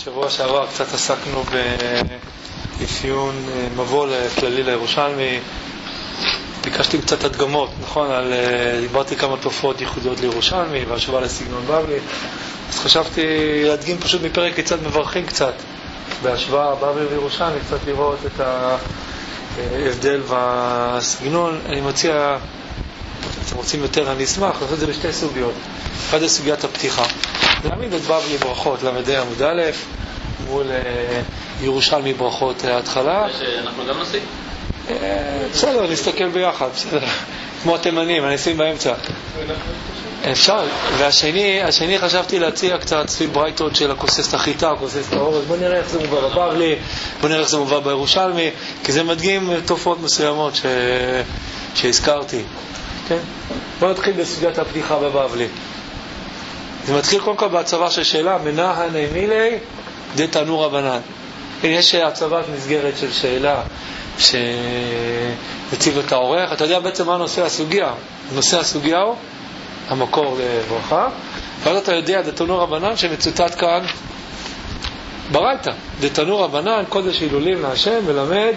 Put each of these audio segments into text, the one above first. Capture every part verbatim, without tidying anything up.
שבוע שעבר קצת עסקנו באפיון מבוא כללי לירושלמי. ביקשתי קצת הדגמות, נכון? על, דיברתי כמה תופעות ייחודיות לירושלמי והשוואה לסגנון בבלי. אז חשבתי להדגים פשוט מפרק קצת מברכים קצת בהשוואה בבלי לירושלמי, קצת לראות את ההבדל והסגנון. אני מציע, אתם רוצים יותר, אני אשמח לעשות את זה בשתי סוגיות. אחת זה סוגיית הפתיחה, להעמיד את בבלי ברכות למדי עמוד א' מול ירושלמי ברכות ההתחלה. אנחנו גם נוסעים? בסדר, נסתכל ביחד, בסדר. כמו התימנים, אני אשים באמצע. אפשר. והשני, השני חשבתי להציע קצת סביב ברייתות של הכוססת החיטה, הכוססת האורז. בוא נראה איך זה מובא בבבלי, בוא נראה איך זה מובא בירושלמי, כי זה מדגים תופעות מסוימות ש... שהזכרתי. כן? בוא נתחיל בסוגיית הפתיחה בבבלי. זה מתחיל קודם כל בהצבה של שאלה, מנהן מילי דה תנו רבנן. יש הצבת מסגרת של שאלה שמציב את האורח. אתה יודע בעצם מה נושא הסוגיה? נושא הסוגיה הוא המקור לברכה, ואז אתה יודע דה תנו רבנן שמצוטט כאן ברייתא. דה תנו רבנן, קודש הילולים להשם, מלמד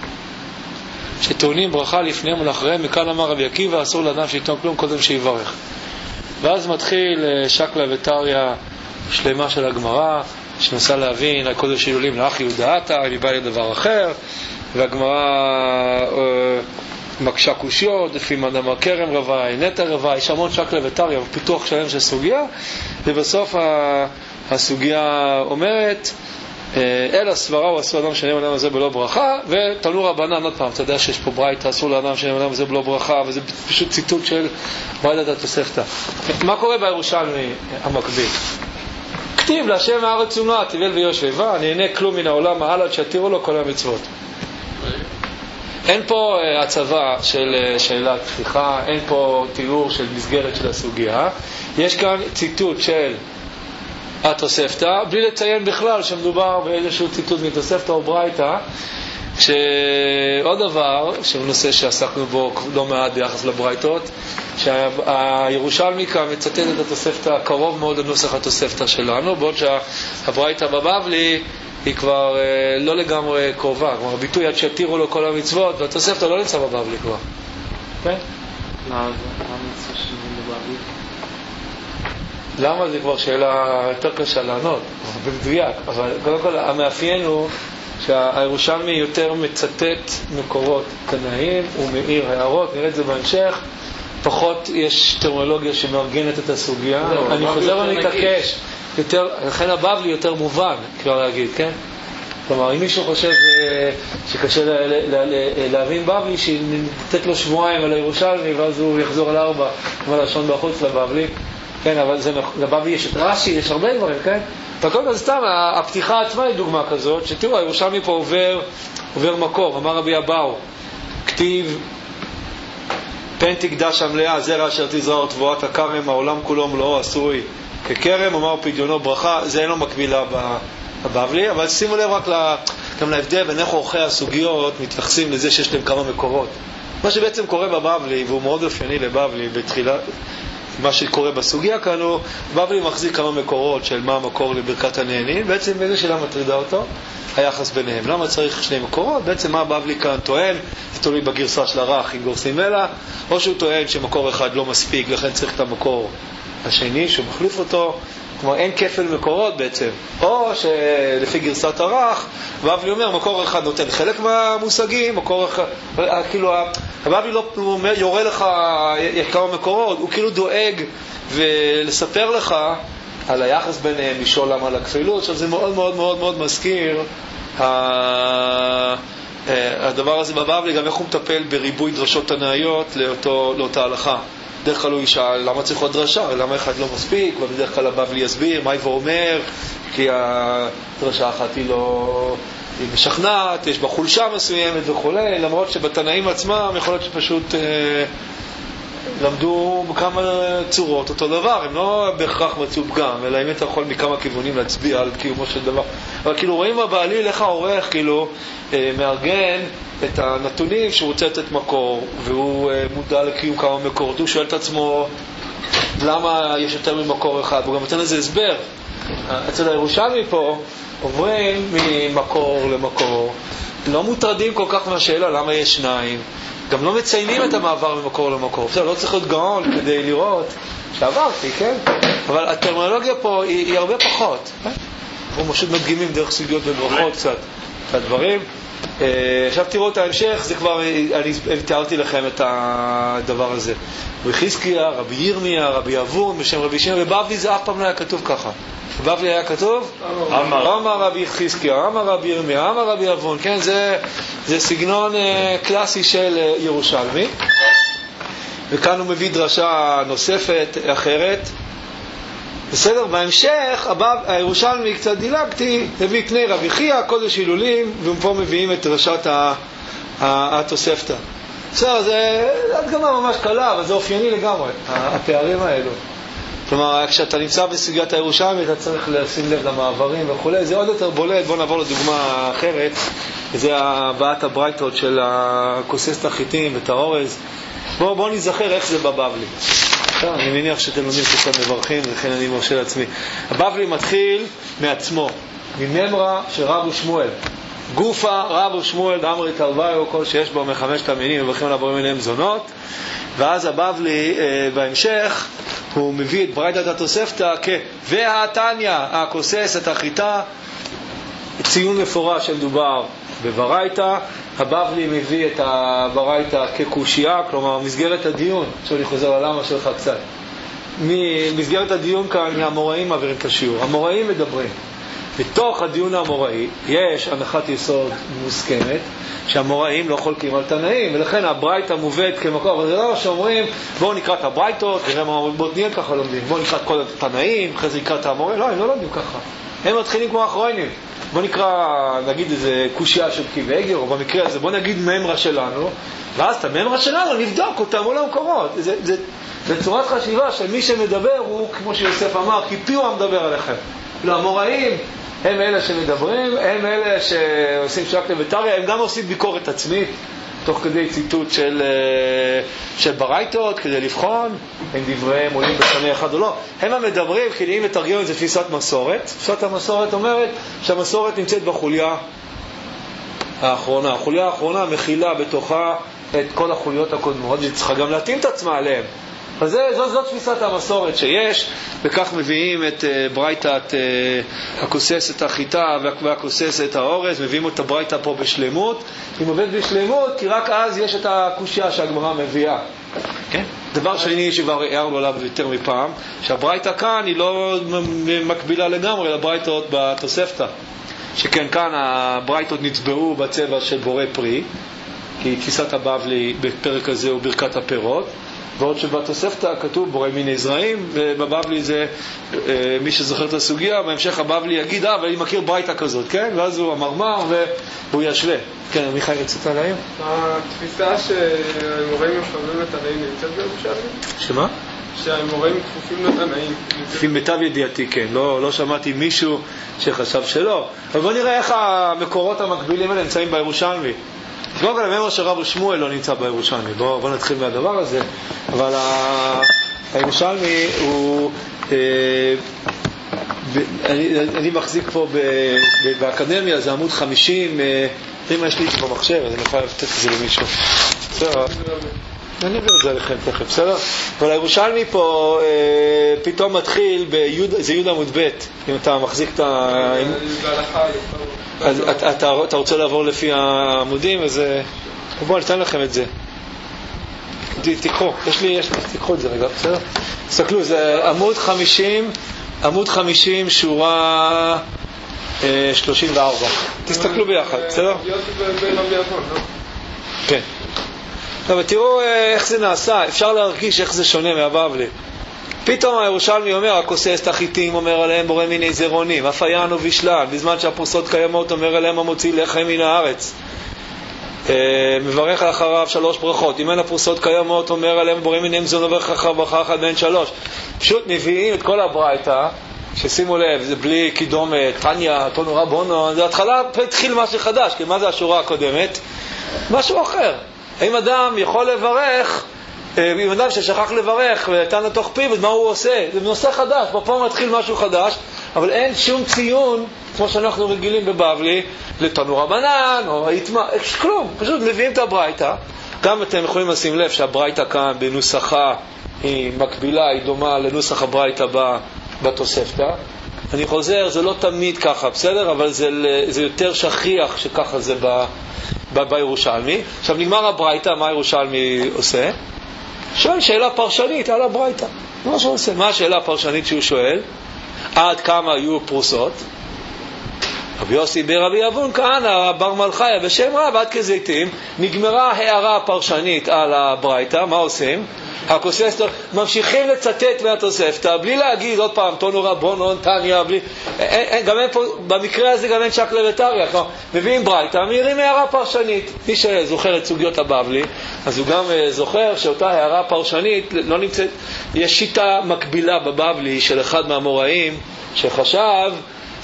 שטעונים ברכה לפניהם ולאחריהם. מכאן אמר רבי עקיבא, אסור לאדם שיטעון כלום קודם שיברך. ואז מתחיל שקלה וטריה שלמה של הגמרא, שנסה להבין על קודש הילולים לאחי יודעתה, אני בא לדבר אחר, והגמרא אה, מקשה קושיות, לפי מנאמר כרם רבי, נטע רבי, יש המון שקלה וטריה ופיתוח שלם של סוגיה, ובסוף ה, הסוגיה אומרת, אלא סברה הוא אסור לאדם שנאם אדם הזה בלא ברכה, ותנו רבנן. עוד פעם, אתה יודע שיש פה ברייתא, אסור לאדם שנאם אדם הזה בלא ברכה, וזה פשוט ציטוט של ברייתא התוספתא. מה קורה בירושלמי המקביל? כתיב להשם הארץ ונועה תבל ויושבה, נהנה כלום מן העולם מעל עד שיתירו לו כל המצוות. אין פה הצבה של שאלת פתיחה, אין פה תיאור של מסגרת של הסוגיה. יש כאן ציטוט של התוספתא, בלי לציין בכלל שמדובר באיזשהו ציטוט מתוספתא או ברייתא. שעוד דבר, שהוא נושא שעסקנו בו לא מעט ביחס לברייתות, שהירושלמי כאן מצטט את התוספתא קרוב מאוד לנוסח התוספתא שלנו, בעוד שהברייתא בבבלי היא כבר לא לגמרי קרובה, כלומר ביטוי עד שיתירו לו כל המצוות, והתוספתא לא נמצא בבבלי כבר. כן? מה המצווה שלנו בבבלי? למה? זה כבר שאלה יותר קשה לענות, במדויק, אבל קודם כל המאפיין הוא שהירושלמי יותר מצטט מקורות תנאים ומאיר הערות, נראה את זה בהמשך. פחות יש טרמינולוגיה שמארגנת את הסוגיה. אני חוזר ומתעקש, לכן הבבלי יותר מובן, כבר להגיד, כן? כלומר, אם מישהו חושב שקשה להבין בבלי, שנתת לו שבועיים על הירושלמי ואז הוא יחזור על ארבע ולשון בחוץ לבבלי. כן, אבל לבבלי יש את רש"י, יש הרבה דברים, כן? וכל כך סתם, הפתיחה עצמה היא דוגמה כזאת, שתראו, הירושלמי פה עובר, עובר מקור. אמר רבי אבאו, כתיב, פן תקדש המלאה, זרע אשר תזרע תבואת הכרם, העולם כולו מלואו עשוי ככרם, אמר פדיונו ברכה. זה אין לו מקבילה בבבלי, אבל שימו לב רק לה, גם להבדל בין איך עורכי הסוגיות מתייחסים לזה שיש להם כמה מקורות. מה שבעצם קורה בבבלי, והוא מאוד אופייני לבבלי בתחילה, מה שקורה בסוגיה כאן הוא, בבלי מחזיק כמה מקורות של מה המקור לברכת הנהנים, בעצם איזה שאלה מטרידה אותו? היחס ביניהם. למה צריך שני מקורות? בעצם מה בבלי כאן טוען? זה תלוי בגרסה של הרח אם גורסים אלא, או שהוא טוען שמקור אחד לא מספיק, לכן צריך את המקור השני שהוא מחליף אותו. כלומר אין כפל מקורות בעצם, או שלפי גרסת הרח בבלי אומר מקור אחד נותן חלק מהמושגים, מקור אחד, כאילו הבבלי לא יורה לך כמה מקורות, הוא כאילו דואג ולספר לך על היחס ביניהם, לשאול למה על הכפילות. עכשיו זה מאוד מאוד מאוד מאוד מזכיר הדבר הזה בבבלי, גם איך הוא מטפל בריבוי דרשות תנאיות לאותו, לאותה הלכה. בדרך כלל הוא ישאל למה צריך עוד דרשה, למה אחד לא מספיק, ובדרך כלל הבבלי יסביר מה יבוא אומר, כי הדרשה אחת היא לא היא משכנעת, יש בה חולשה מסוימת וכו', למרות שבתנאים עצמם יכול להיות שפשוט אה, למדו בכמה צורות אותו דבר, הם לא בהכרח מצאו פגם, אלא אם אתה יכול מכמה כיוונים להצביע על קיומו של דבר. אבל כאילו רואים הבעלי לך עורך כאילו אה, מארגן את הנתונים שהוא רוצה לתת מקור, והוא אה, מודע לקיום כמה מקורות, הוא שואל את עצמו למה יש יותר ממקור אחד, והוא גם נותן לזה הסבר. אצל הירושלמי פה עוברים ממקור למקור, לא מוטרדים כל כך מהשאלה למה יש שניים, גם לא מציינים את המעבר ממקור למקור. בסדר, לא צריך להיות גאון כדי לראות שעברתי, כן? אבל הטרמינולוגיה פה היא, היא הרבה פחות. אנחנו פשוט מדגימים דרך סוגיות וברכות קצת את הדברים. עכשיו תראו את ההמשך, זה כבר, אני תיארתי לכם את הדבר הזה. רבי חזקיה, רבי ירמיה, רבי אבון, בשם רבי שמעון, ובבלי זה אף פעם לא היה כתוב ככה. בבלי היה כתוב? אמר רבי חזקיה, אמר רבי ירמיה, אמר רבי אבון. כן, זה, זה סגנון קלאסי של ירושלמי. וכאן הוא מביא דרשה נוספת, אחרת. בסדר, בהמשך, הירושלמי קצת דילגתי, הביא פני רבי חייא, קודש הילולים, ופה מביאים את דרשת התוספתא. בסדר, זה הדגמה ממש קלה, אבל זה אופייני לגמרי, הפערים האלו. כלומר, כשאתה נמצא בסוגיית הירושלמי, אתה צריך לשים לב למעברים וכו'. זה עוד יותר בולט. בואו נעבור לדוגמה אחרת. זה הבאת הברייתות של הכוסס את החיטים ואת האורז. בואו בוא נזכר איך זה בבבלי. אני מניח שאתם לומדים קצת מברכים, לכן אני מרשה לעצמי. הבבלי מתחיל מעצמו, מממרה של רב ושמואל. גופה, רב ושמואל, דאמרי תלוויו, כל שיש בו מחמשת המינים, ובחים לעבורים אליהם זונות. ואז הבבלי אה, בהמשך, הוא מביא את ברייתת התוספתא כ... והתניא, הכוסס את החיטה, ציון מפורש שמדובר בברייתא. הבבלי מביא את הברייתא כקושייה, כלומר מסגרת הדיון. עכשיו אני חוזר ללמה שלך קצת. מסגרת הדיון כאן, המוראים מעבירים את השיעור. המוראים מדברים. בתוך הדיון המוראי יש הנחת יסוד מוסכמת שהמוראים לא חולקים על תנאים, ולכן הברייתא מובאת כמקור. אבל זה לא שאומרים בואו נקרא את הברייתות, נראה מה בוטניה ככה לומדים, בואו נקרא את כל התנאים, אחרי זה נקרא את המוראים. לא, הם לא לומדים ככה, הם מתחילים כמו האחרונים. בואו נקרא, נגיד איזה קושיה של קיבגר, או במקרה הזה בואו נגיד ממרה שלנו, ואז את הממרה שלנו נבדוק אותם מול המקורות. זה, זה, זה צורת חשיבה של מי שמדבר הוא, כמו שיוסף אמר, כי פיו המדבר עליכם. לא, המוראים הם אלה שמדברים, הם אלה שעושים שקלא וטריא, הם גם עושים ביקורת עצמית, תוך כדי ציטוט של, של ברייתות, כדי לבחון, אם דבריהם עולים בשנה אחד או לא. הם המדברים, כי אם מתרגם את זה תפיסת מסורת. תפיסת המסורת אומרת שהמסורת נמצאת בחוליה האחרונה. החוליה האחרונה מכילה בתוכה את כל החוליות הקודמות, והיא צריכה גם להתאים את עצמה עליהם. אז זו, זו תפיסת המסורת שיש, וכך מביאים את uh, ברייתת uh, הכוסס את החיטה והכוסס את האורז, מביאים את הברייתא פה בשלמות. היא מובאת בשלמות כי רק אז יש את הקושיה שהגמרא מביאה. כן? דבר שני שכבר הערנו עליו יותר מפעם, שהברייתא כאן היא לא מקבילה לגמרי לברייתות בתוספתא. שכן כאן הברייתות נצבעו בצבע של בורא פרי, כי תפיסת הבבלי בפרק הזה הוא ברכת הפירות. ועוד שבתוספתא כתוב בורא מיני זרעים, ובבבלי זה, מי שזוכר את הסוגיה, בהמשך הבבלי יגיד, אה, אבל אני מכיר ברייתא כזאת, כן? ואז הוא המרמר והוא ישווה. כן, מיכאל רצית עליהם? התפיסה שהמוראים מכוונים לתנאים נמצאת בירושלמי? שמה? שהמוראים כפופים לתנאים. לפי מיטב ידיעתי, כן. לא, לא שמעתי מישהו שחשב שלא. אבל בוא נראה איך המקורות המקבילים האלה נמצאים בירושלמי. קודם כל, הממרה של רב ושמואל לא נמצא בירושלמי. בואו בוא נתחיל מהדבר הזה. אבל הירושלמי הוא... אה, ב, אני, אני מחזיק פה ב, ב, באקדמיה, זה עמוד חמישים. אה, אם יש לי את זה במחשב, אז אני יכול לתת את זה למישהו. בסדר? אני אביא את זה עליכם תכף, בסדר? אבל הירושלמי פה אה, פתאום מתחיל ביוד, זה יוד עמוד ב', אם אתה מחזיק את ה... אז אתה, אתה, אתה רוצה לעבור לפי העמודים, אז בואו ניתן לכם את זה. תיקחו, יש לי, יש לי, תיקחו את זה רגע, בסדר? תסתכלו, זה עמוד חמישים, עמוד חמישים, שורה אה, שלושים וארבע. תסתכלו ביחד, בסדר? כן. אבל תראו איך זה נעשה, אפשר להרגיש איך זה שונה מהבבלי. פתאום הירושלמי אומר, הכוסס את החיטים, אומר עליהם בורא מיני זרעונים, אף עיין ובשלל, בזמן שהפרוסות קיימות, אומר עליהם המוציא לחם מן הארץ. מברך אחריו שלוש ברכות. אם אין הפרוסות קיימות, אומר עליהם בורא מיני מזון וברך אחריו ברכה אחת בין שלוש. פשוט מביאים את כל הברייתא, ששימו לב, זה בלי קידום תניא, תנו רבונו, זה התחלה, התחיל משהו חדש, כי מה זה השורה הקודמת? משהו אחר. האם אדם יכול לברך, אם אדם ששכח לברך ונתן לתוך פיו, אז מה הוא עושה? זה נושא חדש, בפעם מתחיל משהו חדש, אבל אין שום ציון, כמו שאנחנו רגילים בבבלי, לתנו רבנן, או היתמה, כלום, פשוט מביאים את הברייתא. גם אתם יכולים לשים לב שהברייתא כאן בנוסחה היא מקבילה, היא דומה לנוסח הברייתא בתוספתא. אני חוזר, זה לא תמיד ככה, בסדר? אבל זה, זה יותר שכיח שככה זה ב, ב, בירושלמי. עכשיו נגמר הברייתא, מה ירושלמי עושה? שואל שאלה פרשנית על הברייתא. מה שהוא עושה? מה השאלה הפרשנית שהוא שואל? עד כמה היו פרוסות? רבי יוסי ברבי אבון כהנא בר מלכיה בשם רב עד כזיתים. נגמרה הערה פרשנית על הברייתא. מה עושים? הכוססטור ממשיכים לצטט מהתוספתא בלי להגיד עוד פעם תונו רבונון תניא, בלי אין, גם אין פה, במקרה הזה גם אין שקלא וטריא, מביאים ברייתא, מעירים הערה פרשנית. מי שזוכר את סוגיות הבבלי אז הוא גם זוכר שאותה הערה פרשנית לא נמצאת. יש שיטה מקבילה בבבלי של אחד מהאמוראים שחשב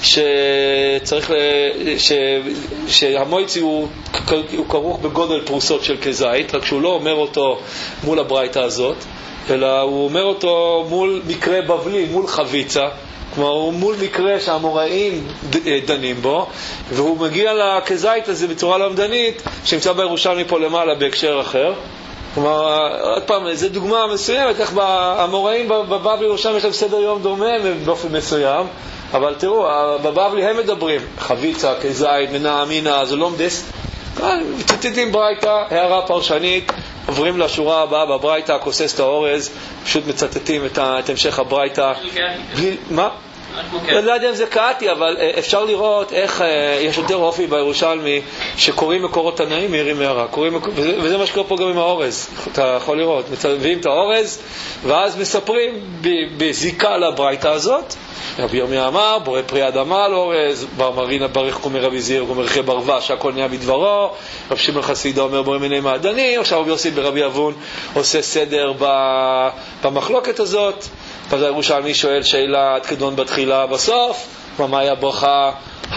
שצריך ש... שהמויצי הוא... הוא כרוך בגודל פרוסות של כזית, רק שהוא לא אומר אותו מול הברייתא הזאת, אלא הוא אומר אותו מול מקרה בבלי, מול חביצה, כלומר הוא מול מקרה שהאמוראים דנים בו, והוא מגיע לכזית הזה בצורה למדנית שנמצא בירושלמי פה למעלה בהקשר אחר. כלומר, עוד פעם, זו דוגמה מסוימת איך האמוראים בבבלי ירושלמי יש להם סדר יום דומה באופן מסוים, אבל תראו, בבבלי הם מדברים חביצה, כזית, מנה אמינה, זה לא מדס. מתצטטים ברייתא, הערה פרשנית, עוברים לשורה הבאה בברייתא, כוסס את האורז, פשוט מצטטים את, את המשך הברייתא. מה? אני לא יודע אם זה קראתי, אבל אפשר לראות איך יש יותר אופי בירושלמי שקוראים מקורות תנאים מהירים הערה, וזה מה שקורה פה גם עם האורז. אתה יכול לראות, מביאים את האורז ואז מספרים בזיקה לברייתא הזאת. רבי ירמיה אמר בורא פרי אדמה על אורז, בר מרינה ברך קומי רבי זיר קומי רכי ברווה שהכל נהיה בדברו. רב שמעון חסידה אומר בורא מיני מעדנים. עכשיו רבי יוסי ברבי אבון עושה סדר במחלוקת הזאת. אז הירושלמי שואל שאלה עד כדון בתחילה בסוף, מה היה הברכה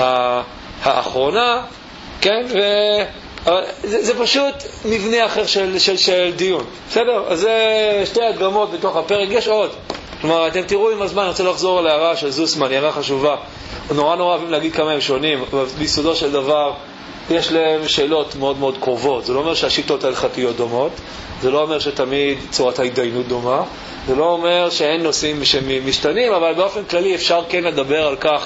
האחרונה, כן? וזה זה פשוט מבנה אחר של, של, של דיון, בסדר? אז זה שתי הדגמות בתוך הפרק, יש עוד. כלומר, אתם תראו עם הזמן, אני רוצה לחזור על הערה של זוסמן, הערה חשובה. נורא נורא אוהבים להגיד כמה הם שונים, אבל ביסודו של דבר יש להם שאלות מאוד מאוד קרובות. זה לא אומר שהשיטות ההלכתיות דומות, זה לא אומר שתמיד צורת ההתדיינות דומה, זה לא אומר שאין נושאים שמשתנים, אבל באופן כללי אפשר כן לדבר על כך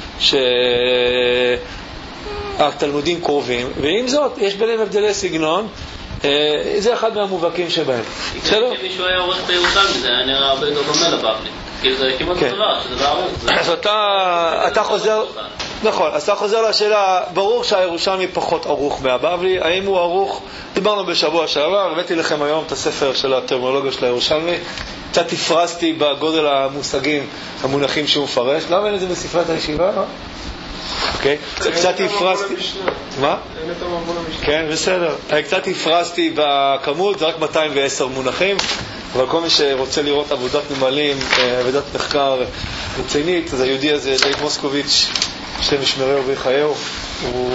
שהתלמודים קרובים, ועם זאת יש ביניהם הבדלי סגנון. זה אחד מהמובהקים שבהם. כשמישהו היה עורך את הירושלמי זה היה נראה הרבה יותר דומה לבבלי, כי זה כמעט דבר שזה לא ערוך. אז אתה חוזר, נכון, אז אתה חוזר לשאלה, ברור שהירושלמי פחות ערוך מהבבלי. האם הוא ערוך? דיברנו בשבוע שעבר, הבאתי לכם היום את הספר של הטרמינולוגיה של הירושלמי, קצת הפרסתי בגודל המושגים המונחים שהוא מפרש. למה אין את זה בספרת הישיבה? אוקיי, קצת הפרסתי. מה? כן, בסדר. קצת הפרסתי בכמות, זה רק מאתיים ועשר מונחים, אבל כל מי שרוצה לראות עבודת נמלים, עבודת מחקר רצינית, אז היהודי הזה, דייב מוסקוביץ', שם ישמרהו ויחייהו, הוא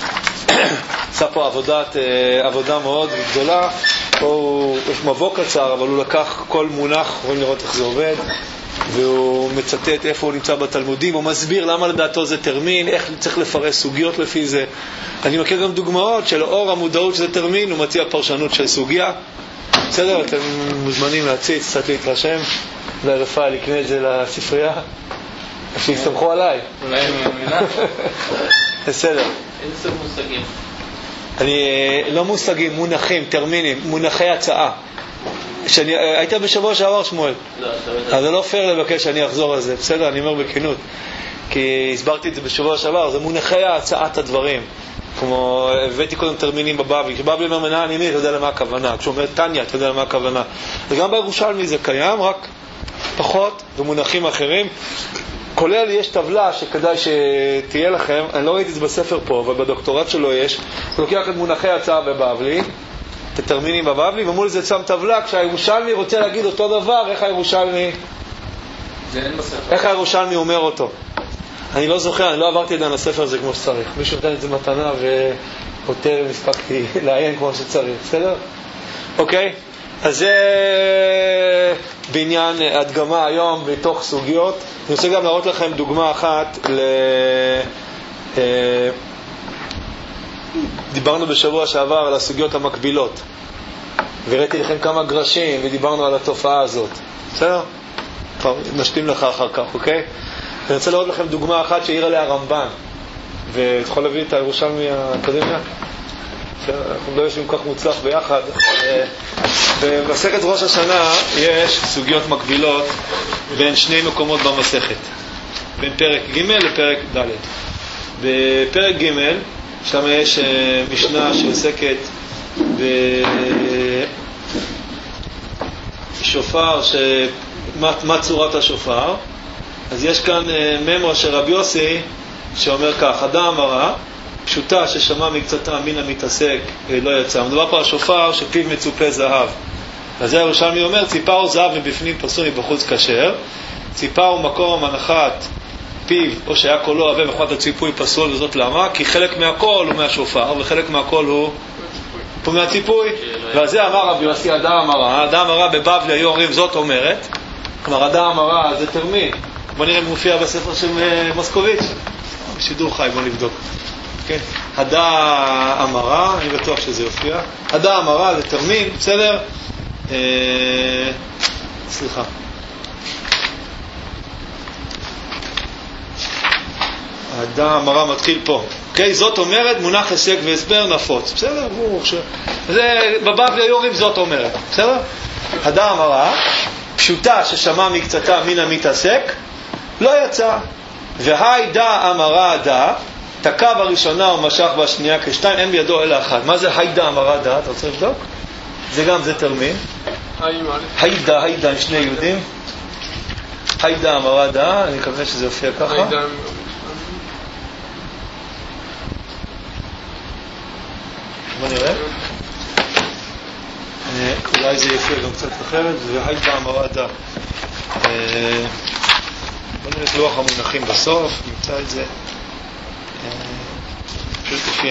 עשה פה עבודת, עבודה מאוד גדולה. פה הוא, יש מבוא קצר, אבל הוא לקח כל מונח, רואים לראות איך זה עובד, והוא מצטט איפה הוא נמצא בתלמודים, הוא מסביר למה לדעתו זה תרמין, איך צריך לפרש סוגיות לפי זה. אני מכיר גם דוגמאות של אור המודעות שזה תרמין, הוא מציע פרשנות של סוגיה. בסדר, אתם מוזמנים להציץ, קצת להתרשם, אולי רפאל יקנה את זה לספרייה, שיסתמכו עליי. אולי מילה? בסדר. איזה סוג מושגים? אני, לא מושגים, מונחים, תרמינים, מונחי הצעה. שאני, היית בשבוע שעבר שמואל, אז זה לא פייר לבקש שאני אחזור על זה, בסדר, אני אומר בכנות, כי הסברתי את זה בשבוע שעבר. זה מונחי הצעת הדברים, כמו הבאתי קודם תרמינים בבבלי, כשבבלי אומר מנה ענימית, אתה יודע למה הכוונה, כשהוא אומר תניא, אתה יודע למה הכוונה. וגם בירושלמי זה קיים, רק פחות במונחים אחרים. כולל יש טבלה שכדאי שתהיה לכם, אני לא ראיתי את זה בספר פה, אבל בדוקטורט שלו יש, הוא לוקח את מונחי הצעה בבבלי, את התרמינים בבבלי, ומול זה שם טבלה, כשהירושלמי רוצה להגיד אותו דבר, איך הירושלמי זה אין בספר. איך הירושלמי אומר אותו. אני לא זוכר, אני לא עברתי את הספר הזה כמו שצריך. מישהו נתן את זה מתנה וכותב מספקתי לעיין כמו שצריך, בסדר? אוקיי? אז זה בעניין הדגמה היום בתוך סוגיות. רוצה גם להראות לכם דוגמה אחת ל... דיברנו בשבוע שעבר על הסוגיות המקבילות, וראיתי לכם כמה גרשים ודיברנו על התופעה הזאת. בסדר? נשתים לך אחר כך, אוקיי? אני רוצה להראות לכם דוגמה אחת שהעיר עליה רמב"ן, ותוכל להביא את הירושלמי האקדמיה? אנחנו לא יושבים כך מוצלח ביחד. במסכת ראש השנה יש סוגיות מקבילות בין שני מקומות במסכת, בין פרק ג' לפרק ד'. בפרק ג' שם יש משנה שעוסקת בשופר, מה, מה צורת השופר. אז יש כאן ממרו של רבי יוסי שאומר כך: אדם אמרה פשוטה ששמע מקצתה מן המתעסק לא יצא. מדובר פה על שופר שפיו מצופה זהב. אז זה ירושלמי אומר: ציפה הוא זהב מבפנים פסול מבחוץ כשר. ציפה הוא מקום הנחת פיו או שהיה קולו עבה מחמת הציפוי פסול, וזאת למה? כי חלק מהקול הוא מהשופר וחלק מהקול הוא פה מהציפוי. ועל זה אמר רבי יוסי אדם אמרה. אדם אמרה בבבלי היו אומרים זאת אומרת, כלומר אדם אמרה זה תרמין. בוא נראה אם מופיע בספר של מוסקוביץ' בשידור חי, בוא נבדוק. כן, הדה אמרה, אני בטוח שזה יופיע. הדה אמרה זה תרמין, בסדר? אה, סליחה. הדה אמרה מתחיל פה. אוקיי, זאת אומרת מונח הישג והסבר נפוץ. בסדר? זה בבבלי היו אומרים זאת אומרת. בסדר? הדה אמרה פשוטה ששמע מקצתה מן המתעסק לא יצא. והי דה אמרה דה, תקע בראשונה ומשך בשנייה כשתיים, אין בידו אלא אחד. מה זה היי דה אמרה דה? אתה רוצה לבדוק? זה גם זה תרמין. היי דה, היי דה עם שני יהודים. היי דה אמרה דה, אני מקווה שזה יופיע ככה. בוא נראה. אולי זה יופיע גם קצת אחרת. והי דה אמרה דה. בוא נראה את לוח המונחים בסוף, נמצא את זה פשוט לפי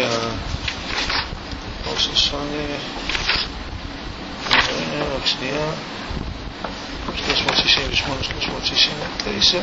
ראש השנה. רק שנייה, שלוש מאות שישים ושמונה שלוש מאות שישים ותשע.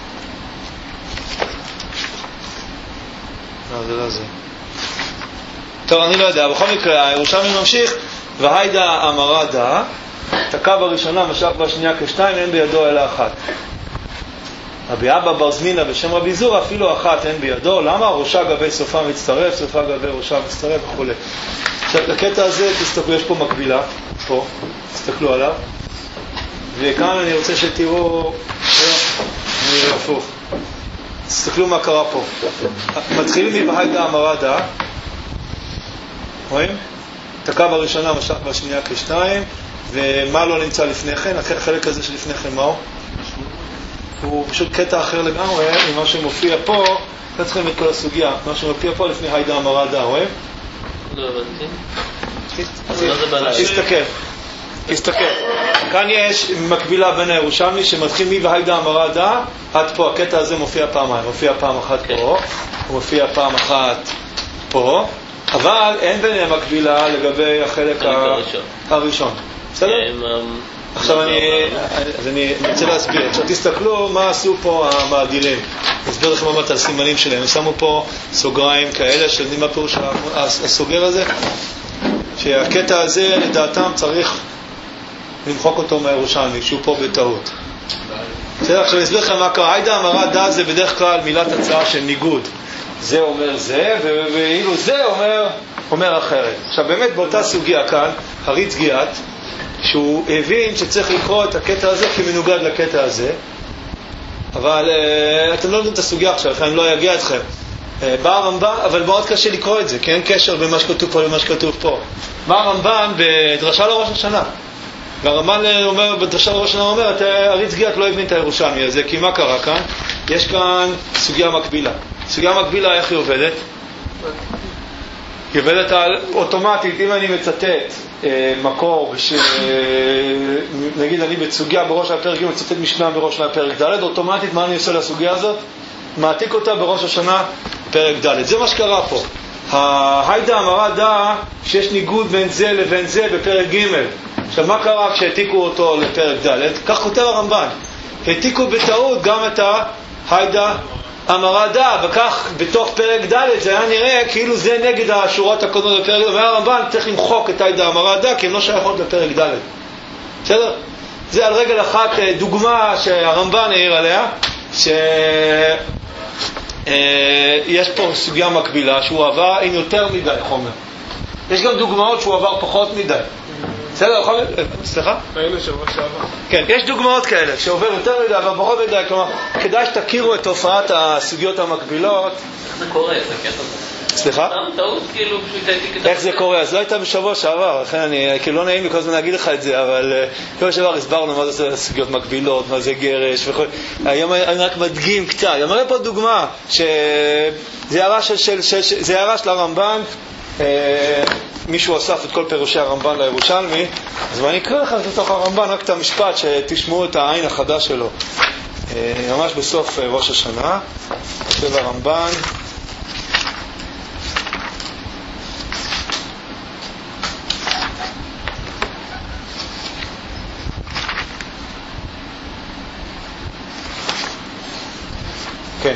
לא, זה לא זה. טוב, אני לא יודע, בכל מקרה הירושלמי ממשיך: והיידה אמרה דה, תקע בראשונה משך בשנייה כשתיים, אין בידו אלא אחת. רבי אבא בר זמינה בשם רבי זור אפילו אחת אין בידו. למה? ראשה גבי סופה מצטרף, סופה גבי ראשה מצטרף וכו'. עכשיו לקטע הזה תסתכלו, יש פה מקבילה פה, תסתכלו עליו, וכאן אני רוצה שתראו, אני אראה הפוך, תסתכלו מה קרה פה. מתחילים מבהיידה אמרה דה, רואים? תקע בראשונה משך בשנייה כשתיים, ומה לא נמצא לפני כן? החלק הזה שלפני כן מהו? הוא פשוט קטע אחר לגמרי ממה שמופיע פה. לא צריכים את כל הסוגיה, מה שמופיע פה לפני היידה אמרה דה, רואים? לא הבנתי. תסתכל, תסתכל. כאן יש מקבילה בין הירושלמי שמתחיל מי והיידה אמרה דה עד פה. הקטע הזה מופיע פעמיים, מופיע פעם אחת פה, הוא מופיע פעם אחת פה, אבל אין ביניהם מקבילה לגבי החלק הראשון. בסדר? עכשיו אני, אז אני רוצה להסביר. עכשיו תסתכלו מה עשו פה המאדירים. אסביר לכם ממש על סימנים שלהם. הם שמו פה סוגריים כאלה שיודעים מה פירוש הסוגר הזה, שהקטע הזה לדעתם צריך למחוק אותו מהירושלמי, שהוא פה בטעות. בסדר? עכשיו אני אסביר לכם מה קרה. היידה אמרה דה זה בדרך כלל מילת הצעה של ניגוד. זה אומר זה, ואילו זה אומר, אומר אחרת. עכשיו באמת באותה סוגיה כאן, הריץ גיאת, שהוא הבין שצריך לקרוא את הקטע הזה כמנוגד לקטע הזה, אבל uh, אתם לא יודעים את הסוגיה עכשיו, אני לא אגיע אתכם. Uh, בא הרמב"ן, אבל מאוד קשה לקרוא את זה, כי אין קשר בין מה שכתוב פה למה שכתוב פה. בא הרמב"ן בדרשה לראש השנה, והרמב"ן אומר, בדרשה לראש השנה אומר, את הריץ גיאת לא הבין את הירושלמי הזה, כי מה קרה כאן? יש כאן סוגיה מקבילה. סוגיה מקבילה, איך היא עובדת? היא עובדת על אוטומטית. אם אני מצטט אה, מקור, ש... אה, נגיד אני בסוגיה בראש הפרק, אם מצטט משנה בראש הפרק ד', אוטומטית מה אני עושה לסוגיה הזאת? מעתיק אותה בראש השנה פרק ד'. זה מה שקרה פה. ההיידה אמרה דה שיש ניגוד בין זה לבין זה בפרק ג'. עכשיו מה קרה כשהעתיקו אותו לפרק ד'? כך כותב הרמב"ן. העתיקו בטעות גם את ההיידה אמרה דה, וכך בתוך פרק ד' זה היה נראה כאילו זה נגד השורות הקודמות בפרק ד', והרמב"ן צריך למחוק את ההיידה אמרה דה, כי הם לא שייכות לפרק ד'. בסדר? זה על רגל אחת דוגמה שהרמב"ן העיר עליה, שיש פה סוגיה מקבילה שהוא עבר עם יותר מדי חומר. יש גם דוגמאות שהוא עבר פחות מדי. בסדר? סליחה? ראינו שבוע שעבר. כן, יש דוגמאות כאלה שעובר יותר מדי אבל פחות מדי, כלומר כדאי שתכירו את תופעת הסוגיות המקבילות. איך זה קורה? זה קטע זה. סליחה? סתם טעות כאילו פשוט הייתי כתב. איך זה קורה? אז לא הייתה בשבוע שעבר, לכן אני, כאילו לא נעים לי כל הזמן להגיד לך את זה, אבל בשבוע שעבר הסברנו מה זה סוגיות מקבילות, מה זה גרש וכל. היום אני רק מדגים קצת. אני אומר פה דוגמה, שזה הערה של, של, של, זה הערה של הרמב"ן, מישהו אסף את כל פירושי הרמב"ן לירושלמי, אז אני אקרא לך לתוך הרמב"ן רק את המשפט שתשמעו את העין החדש שלו. ממש בסוף ראש השנה, של הרמב"ן. כן.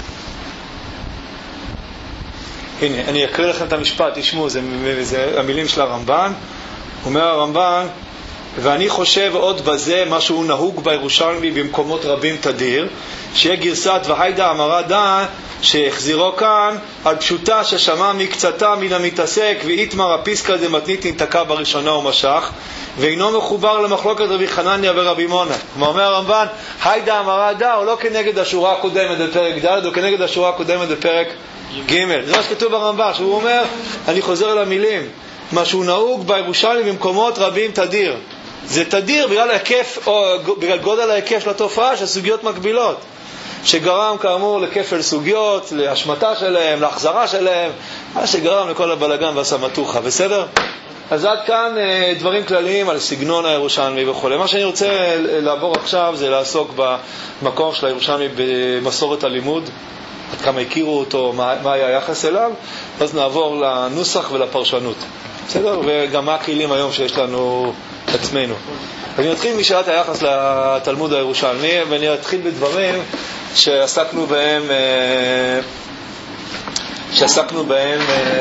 הנה, אני אקריא לכם את המשפט, תשמעו, זה, זה המילים של הרמב"ן. אומר הרמב"ן, ואני חושב עוד בזה מה שהוא נהוג בירושלמי במקומות רבים תדיר, שיהיה גרסת והיידה אמרה דה שהחזירו כאן על פשוטה ששמע מקצתה מן המתעסק ואיתמר הפיסקה דמתנית נתקע בראשונה ומשך ואינו מחובר למחלוקת רבי חנניה ורבי מונה. כלומר אומר הרמב"ן, היידה אמרה דה הוא לא כנגד השורה הקודמת בפרק ד' הוא כנגד השורה הקודמת בפרק ג'. זה מה שכתוב ברמב"ן, שהוא אומר, אני חוזר על המילים, מה שהוא נהוג בירושלמי במקומות רבים תדיר. זה תדיר בגלל ההיקף, או בגלל גודל ההיקף של התופעה של סוגיות מקבילות, שגרם כאמור לכפל סוגיות, להשמטה שלהם, להחזרה שלהם, מה שגרם לכל הבלגן והסמטוחה. בסדר? אז עד כאן דברים כלליים על סגנון הירושלמי וכו'. מה שאני רוצה לעבור עכשיו זה לעסוק במקום של הירושלמי במסורת הלימוד, עד כמה הכירו אותו, מה, מה היה היחס אליו, אז נעבור לנוסח ולפרשנות. בסדר? וגם מה הכלים היום שיש לנו עצמנו. אני אתחיל משאלת היחס לתלמוד הירושלמי, ואני אתחיל בדברים שעסקנו בהם, שעסקנו בהם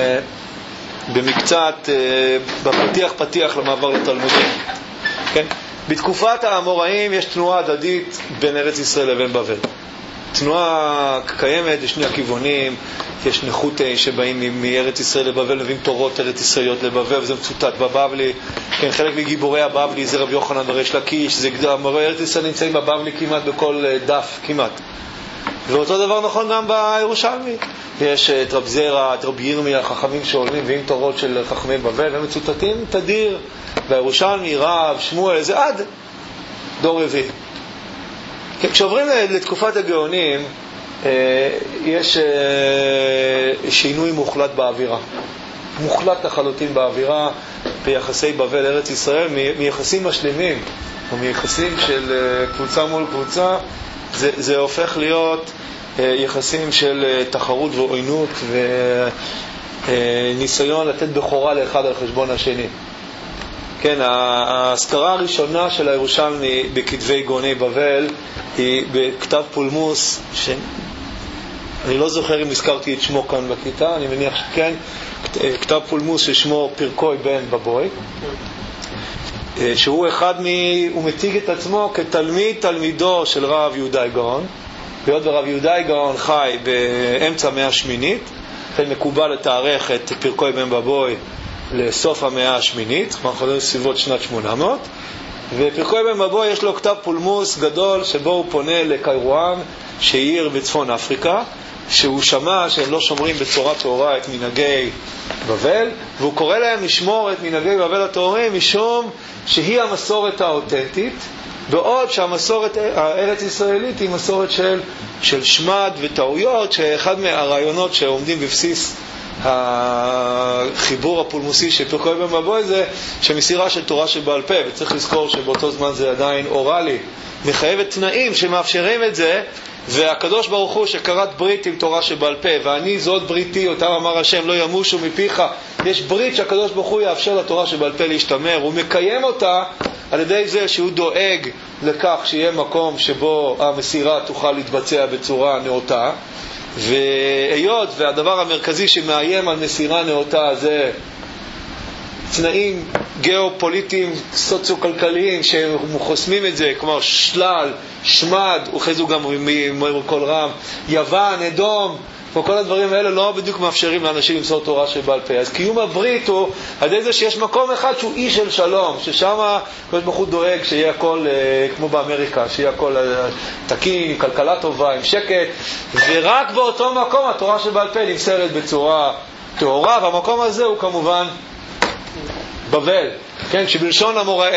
במקצת, בפתיח פתיח למעבר לתלמודים. כן? בתקופת האמוראים יש תנועה הדדית בין ארץ ישראל לבין בבל. תנועה קיימת לשני הכיוונים, יש נחותי שבאים מארץ ישראל לבבל, מביאים תורות ארץ ישראליות לבבל, וזה מצוטט בבבלי. כן, חלק מגיבורי הבבלי זה רבי יוחנן וריש לקיש, זה אמורי ארץ ישראל נמצאים בבבלי כמעט בכל דף, כמעט. ואותו דבר נכון גם בירושלמי. יש את רב זרע, את רבי ירמיה, חכמים שעולים מביאים תורות של חכמי בבל, הם מצוטטים תדיר. בירושלמי, רב, שמואל, זה עד דור רביעי. כשעוברים לתקופת הגאונים, יש שינוי מוחלט באווירה. מוחלט לחלוטין באווירה ביחסי בבל ארץ ישראל, מיחסים משלימים, או מיחסים של קבוצה מול קבוצה, זה, זה הופך להיות יחסים של תחרות ועוינות וניסיון לתת בכורה לאחד על חשבון השני. כן, ההזכרה הראשונה של הירושלמי בכתבי גאוני בבל היא בכתב פולמוס, שאני לא זוכר אם הזכרתי את שמו כאן בכיתה, אני מניח שכן, כתב פולמוס ששמו פרקוי בן בבוי, שהוא אחד מ... הוא מציג את עצמו כתלמיד תלמידו של רב יהודאי גאון, והיות ורב יהודאי גאון חי באמצע המאה השמינית, לכן מקובל לתארך את פרקוי בן בבוי לסוף המאה השמינית, אנחנו חוזרים סביבות שנת שמונה מאות, ופרקוי בן בבוי יש לו כתב פולמוס גדול שבו הוא פונה לקיירואן, שעיר בצפון אפריקה, שהוא שמע שהם לא שומרים בצורה טהורה את מנהגי בבל, והוא קורא להם לשמור את מנהגי בבל הטהורים משום שהיא המסורת האותנטית, בעוד שהמסורת הארץ ישראלית היא מסורת של, של שמד וטעויות, שאחד מהרעיונות שעומדים בבסיס החיבור הפולמוסי של פרקוי בן בבוי זה שמסירה של תורה שבעל פה, וצריך לזכור שבאותו זמן זה עדיין אורלי, מחייבת תנאים שמאפשרים את זה, והקדוש ברוך הוא שקראת ברית עם תורה שבעל פה, ואני זאת בריתי, אותם אמר השם, לא ימושו מפיך. יש ברית שהקדוש ברוך הוא יאפשר לתורה שבעל פה להשתמר, הוא מקיים אותה על ידי זה שהוא דואג לכך שיהיה מקום שבו המסירה תוכל להתבצע בצורה נאותה, והיות והדבר המרכזי שמאיים על מסירה נאותה זה תנאים גיאופוליטיים סוציו-כלכליים שחוסמים את זה, כמו שלל, שמד, וחזו גם מכל רם, יוון, אדום, וכל הדברים האלה לא בדיוק מאפשרים לאנשים למסור תורה שבעל פה. אז קיום הברית הוא על ידי זה שיש מקום אחד שהוא אי של שלום, ששם הקדוש ברוך הוא דואג שיהיה הכל כמו באמריקה, שיהיה הכל תקין, עם כלכלה טובה, עם שקט, ורק באותו מקום התורה שבעל פה נמסרת בצורה טהורה, והמקום הזה הוא כמובן בבל. כן, שבלשון המורה,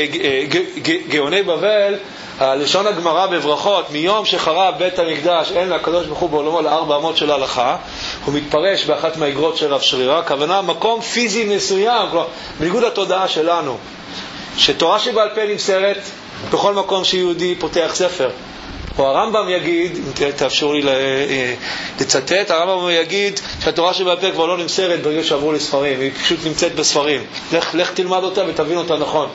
גאוני בבל, הלשון הגמרא בברכות, מיום שחרב בית המקדש אין לקדוש ברוך הוא בעולמו לארבע אמות של ההלכה, הוא מתפרש באחת מהאגרות של רב שרירא, הכוונה מקום פיזי מסוים, כלומר, בניגוד לתודעה שלנו, שתורה שבעל פה נמסרת בכל מקום שיהודי פותח ספר. או הרמב"ם יגיד, אם תאפשרו לי לצטט, הרמב"ם יגיד שהתורה שבעל פה כבר לא נמסרת ברגע שעברו לספרים, היא פשוט נמצאת בספרים. לך, לך תלמד אותה ותבין אותה נכון.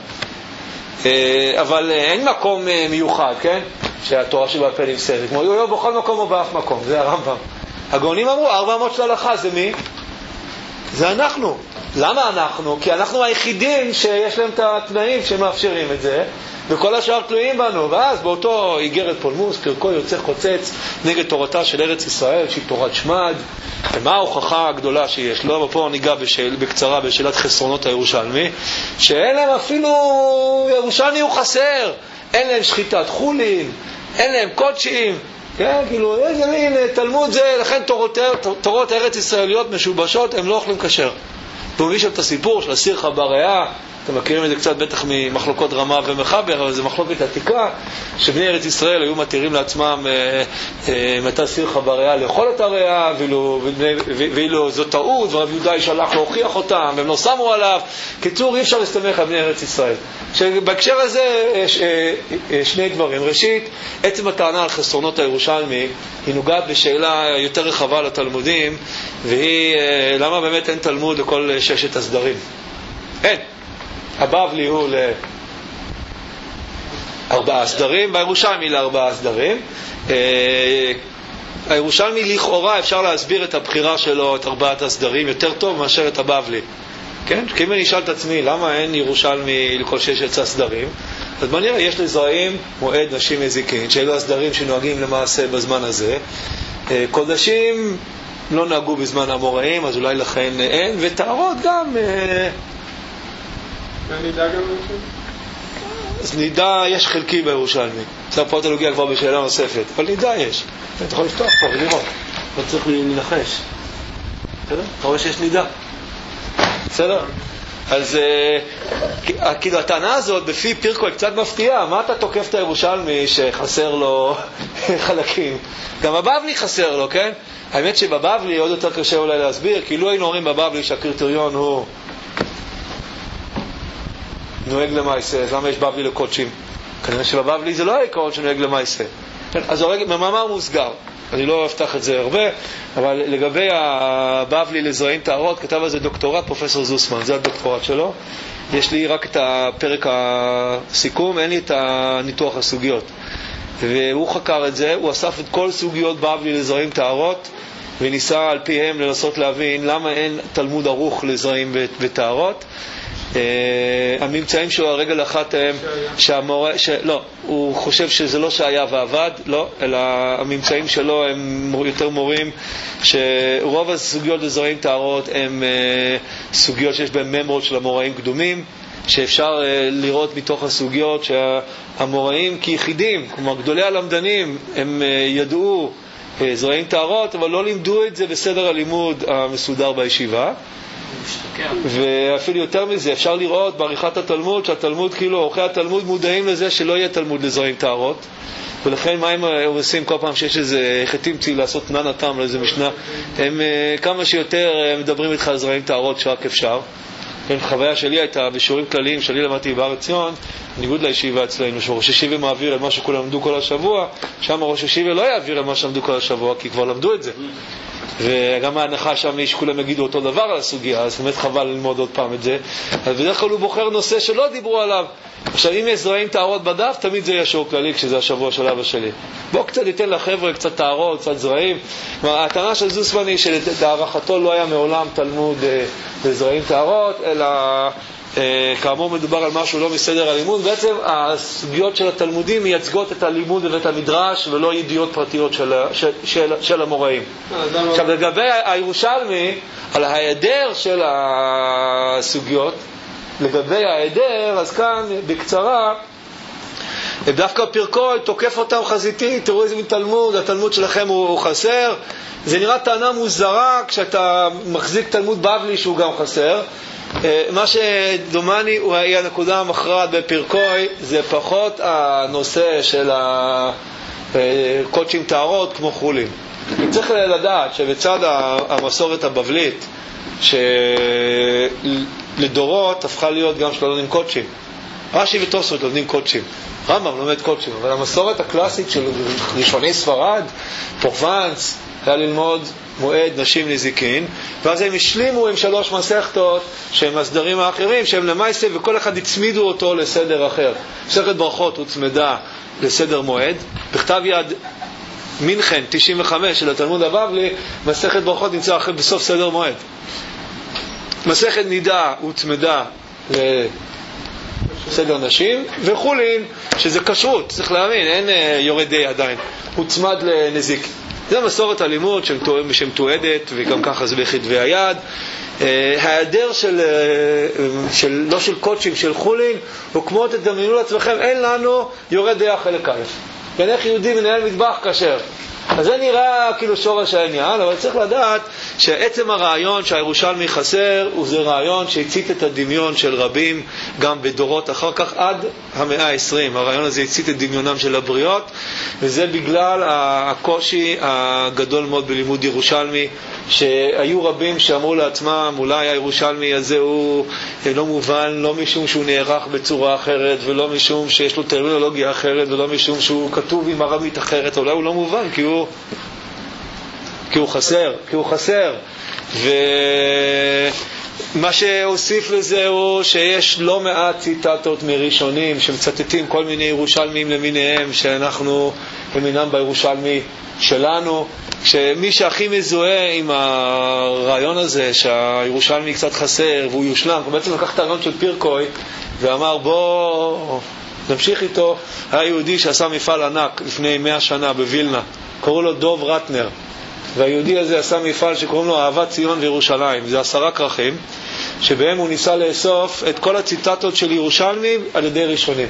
אבל אין מקום מיוחד, כן? שהתורה שבעל פה נמסרת. כמו יו, בכל מקום או באף מקום, זה הרמב"ם. הגאונים אמרו, ארבע אמות של ההלכה, זה מי? זה אנחנו. למה אנחנו? כי אנחנו היחידים שיש להם את התנאים שמאפשרים את זה, וכל השאר תלויים בנו. ואז באותו איגרת פולמוס, קרקו יוצא חוצץ נגד תורתה של ארץ ישראל, שהיא תורת שמד. ומה ההוכחה הגדולה שיש לו? ופה ניגע בשאל, בקצרה בשאלת חסרונות הירושלמי, שאין להם אפילו, ירושלמי הוא חסר, אין להם שחיטת חולין, אין להם קודשים, כן, כאילו, איזה מין תלמוד זה, לכן תורות, תורות ארץ ישראליות משובשות, הם לא אוכלים כשר. והוא מביא שם את הסיפור של הסירחה בריאה, אתם מכירים את זה קצת בטח ממחלוקות רמה ומחבר, אבל זה מחלוקת עתיקה, שבני ארץ ישראל היו מתירים לעצמם מתי סירחה בריאה לאכול את הריאה, ואילו זו טעות, ורב יהודה שלח להוכיח אותם, והם לא שמו עליו. קיצור, אי אפשר להסתמך על בני ארץ ישראל. שבהקשר הזה יש שני דברים. ראשית, עצם הטענה על חסרונות הירושלמי היא נוגעת בשאלה יותר רחבה לתלמודים, והיא למה באמת אין תלמוד לכל ששת הסדרים. אין. הבבלי הוא לארבעה סדרים, בירושלמי לארבעה סדרים. הירושלמי לכאורה אפשר להסביר את הבחירה שלו, את ארבעת הסדרים, יותר טוב מאשר את הבבלי. כן? כי אם אני אשאל את עצמי למה אין ירושלמי לכל ששת הסדרים, אז מה נראה? יש לזרעים מועד נשים מזיקין, שאלו הסדרים שנוהגים למעשה בזמן הזה. קודשים לא נהגו בזמן המוראים, אז אולי לכן אין, ותארות גם... ונידה גם משהו? אז נידה יש חלקי בירושלמי. זה פה אתה לוגיע כבר בשאלה נוספת, אבל נידה יש. אתה יכול לפתוח פה ולראות. לא צריך לנחש. בסדר? אתה רואה שיש נידה. בסדר? אז כאילו הטענה הזאת בפי פירקו היא קצת מפתיעה. מה אתה תוקף את הירושלמי שחסר לו חלקים? גם הבבלי חסר לו, כן? האמת שבבבלי עוד יותר קשה אולי להסביר, כי לא היינו אומרים בבבלי שהקריטריון הוא נוהג למעשה. אז למה יש בבלי לקודשים? כנראה שבבבלי זה לא העיקרון שנוהג למעשה. אז במאמר מוסגר, אני לא אפתח את זה הרבה, אבל לגבי הבבלי לזרעים טהרות, כתב על זה דוקטורט פרופסור זוסמן, זה הדוקטורט שלו. יש לי רק את הפרק הסיכום, אין לי את הניתוח הסוגיות. והוא חקר את זה, הוא אסף את כל סוגיות בבלי לזרעים טהרות, וניסה על פיהם לנסות להבין למה אין תלמוד ערוך לזרעים וטהרות. Uh, הממצאים שלו הרגל אחת הם שהמורה, ש... לא, הוא חושב שזה לא שהיה ועבד, לא, אלא הממצאים שלו הם יותר מורים שרוב הסוגיות לזרעים טהרות הם uh, סוגיות שיש בהן ממרות של המוראים קדומים, שאפשר uh, לראות מתוך הסוגיות שהמוראים כיחידים, כלומר גדולי הלמדנים, הם uh, ידעו uh, זרעים טהרות, אבל לא לימדו את זה בסדר הלימוד המסודר בישיבה. ואפילו יותר מזה, אפשר לראות בעריכת התלמוד שהתלמוד, כאילו עורכי התלמוד מודעים לזה שלא יהיה תלמוד לזרעים טהרות, ולכן מה הם עושים כל פעם שיש איזה חטים צי לעשות ננתם לאיזה משנה, הם כמה שיותר מדברים איתך על זרעים טהרות שרק אפשר. חוויה שלי הייתה בשיעורים כלליים שלי למדתי בארץ ציון, בניגוד לישיבה אצלנו, שראש ישיבה מעביר על מה שכולם למדו כל השבוע, שם ראש ישיבה לא יעביר על מה שלמדו כל השבוע, כי כבר למדו את זה. וגם ההנחה שם שכולם יגידו אותו דבר על הסוגיה, אז באמת חבל ללמוד עוד פעם את זה. אז בדרך כלל הוא בוחר נושא שלא דיברו עליו. עכשיו, אם יש זרעים טהרות בדף, תמיד זה יהיה שיעור כללי כשזה השבוע של אבא שלי. בוא קצת ניתן לחבר'ה קצת טהרות, קצת זרעים. הטענה של זוסמן היא שלהערכתו לא היה מעולם תלמוד בזרעים טהרות, אלא כאמור מדובר על משהו לא מסדר הלימוד. בעצם הסוגיות של התלמודים מייצגות את הלימוד ואת המדרש ולא ידיעות פרטיות של, של, של, של המוראים. עכשיו לגבי הירושלמי, על ההיעדר של הסוגיות, לגבי ההיעדר, אז כאן בקצרה, דווקא פרקוי תוקף אותם חזיתית, תראו איזה מתלמוד, התלמוד שלכם הוא, הוא חסר. זה נראה טענה מוזרה כשאתה מחזיק תלמוד בבלי שהוא גם חסר. מה שדומני הוא היה הנקודה המכרעת בפרקוי, זה פחות הנושא של הקודשים טהרות כמו חולין. צריך לדעת שבצד המסורת הבבלית שלדורות הפכה להיות גם שלא לומדים קודשים, רש"י ותוספות לומדים קודשים, רמב"ם לומד קודשים, אבל המסורת הקלאסית של ראשוני ספרד, פרובנס, היה ללמוד מועד נשים נזיקין, ואז הם השלימו עם שלוש מסכתות שהם הסדרים האחרים שהם למעשה, וכל אחד הצמידו אותו לסדר אחר. מסכת ברכות הוצמדה לסדר מועד, בכתב יד מינכן תשעים וחמש של התלמוד הבבלי, מסכת ברכות נמצא אחרי בסוף סדר מועד. מסכת נידה הוצמדה לסדר נשים, וחולין שזה כשרות, צריך להאמין, אין יורדי עדיין, הוצמד לנזיק. זה מסורת הלימוד שמתועדת, וגם ככה זה בכתבי היד. ההיעדר של, של, לא של קודשים, של חולין, הוא כמו תדמיינו לעצמכם, אין לנו יורד דעה חלק א'. כן, איך יהודי מנהל מטבח כשר? אז זה נראה כאילו שורש העניין, אבל צריך לדעת שעצם הרעיון שהירושלמי חסר, הוא זה רעיון שהצית את הדמיון של רבים גם בדורות אחר כך עד המאה ה-עשרים. הרעיון הזה הצית את דמיונם של הבריות, וזה בגלל הקושי הגדול מאוד בלימוד ירושלמי, שהיו רבים שאמרו לעצמם, אולי הירושלמי הזה הוא לא מובן, לא משום שהוא נערך בצורה אחרת, ולא משום שיש לו טרמינולוגיה אחרת, ולא משום שהוא כתוב עם ארמית אחרת, אולי הוא לא מובן, כי הוא, כי הוא חסר, כי הוא חסר. ומה שהוסיף לזה הוא שיש לא מעט ציטטות מראשונים שמצטטים כל מיני ירושלמים למיניהם, שאנחנו במינם בירושלמי שלנו, שמי שהכי מזוהה עם הרעיון הזה שהירושלמי קצת חסר והוא יושלם, הוא בעצם לקח את הרעיון של פרקוי ואמר בוא נמשיך איתו. היה יהודי שעשה מפעל ענק לפני מאה שנה בווילנה, קראו לו דוב רטנר, והיהודי הזה עשה מפעל שקוראים לו אהבת ציון וירושלים. זה עשרה כרכים שבהם הוא ניסה לאסוף את כל הציטטות של ירושלמי על ידי ראשונים,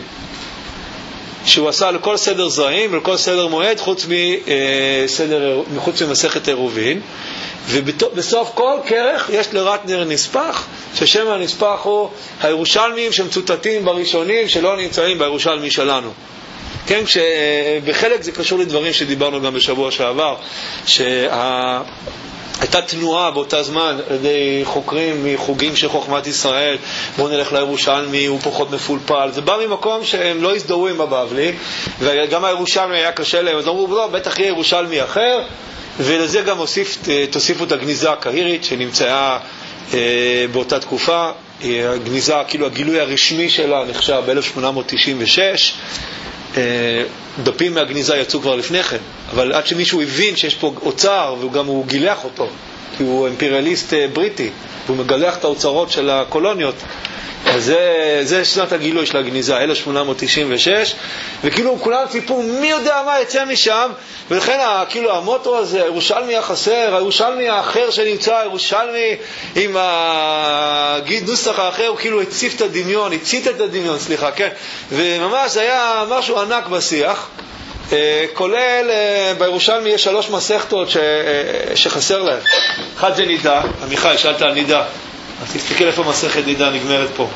שהוא עשה לכל סדר זרעים ולכל סדר מועד חוץ מסדר, מחוץ ממסכת עירובין. ובסוף כל כרך יש לרטנר נספח, ששם הנספח הוא הירושלמים שמצוטטים בראשונים שלא נמצאים בירושלמי שלנו. כן, שבחלק זה קשור לדברים שדיברנו גם בשבוע שעבר, שה... הייתה תנועה באותה זמן על ידי חוקרים מחוגים של חוכמת ישראל, בואו נלך לירושלמי, הוא פחות מפולפל. זה בא ממקום שהם לא הזדהו עם הבבלי, וגם הירושלמי היה קשה להם, אז אמרו, לא, בטח יהיה ירושלמי אחר, ולזה גם הוסיף, תוסיפו את הגניזה הקהירית שנמצאה אה, באותה תקופה. הגניזה, כאילו הגילוי הרשמי שלה נחשב ב-אלף שמונה מאות תשעים ושש, דפים מהגניזה יצאו כבר לפני כן, אבל עד שמישהו הבין שיש פה אוצר, וגם הוא גילח אותו, כי הוא אימפריאליסט בריטי, והוא מגלח את האוצרות של הקולוניות. אז זה, זה שנת הגילוי של הגניזה, אלף שמונה מאות תשעים ושש, וכאילו כולם ציפו מי יודע מה יצא משם, ולכן כאילו המוטו הזה, הירושלמי החסר, הירושלמי האחר שנמצא, הירושלמי עם הגיד נוסח האחר, הוא כאילו הציף את הדמיון, הצית את הדמיון, סליחה, כן, וממש היה משהו ענק בשיח, כולל בירושלמי יש שלוש מסכתות ש, שחסר להם. אחד זה נידה, עמיחי, שאלת על נידה, אז תסתכל איפה מסכת נידה נגמרת פה,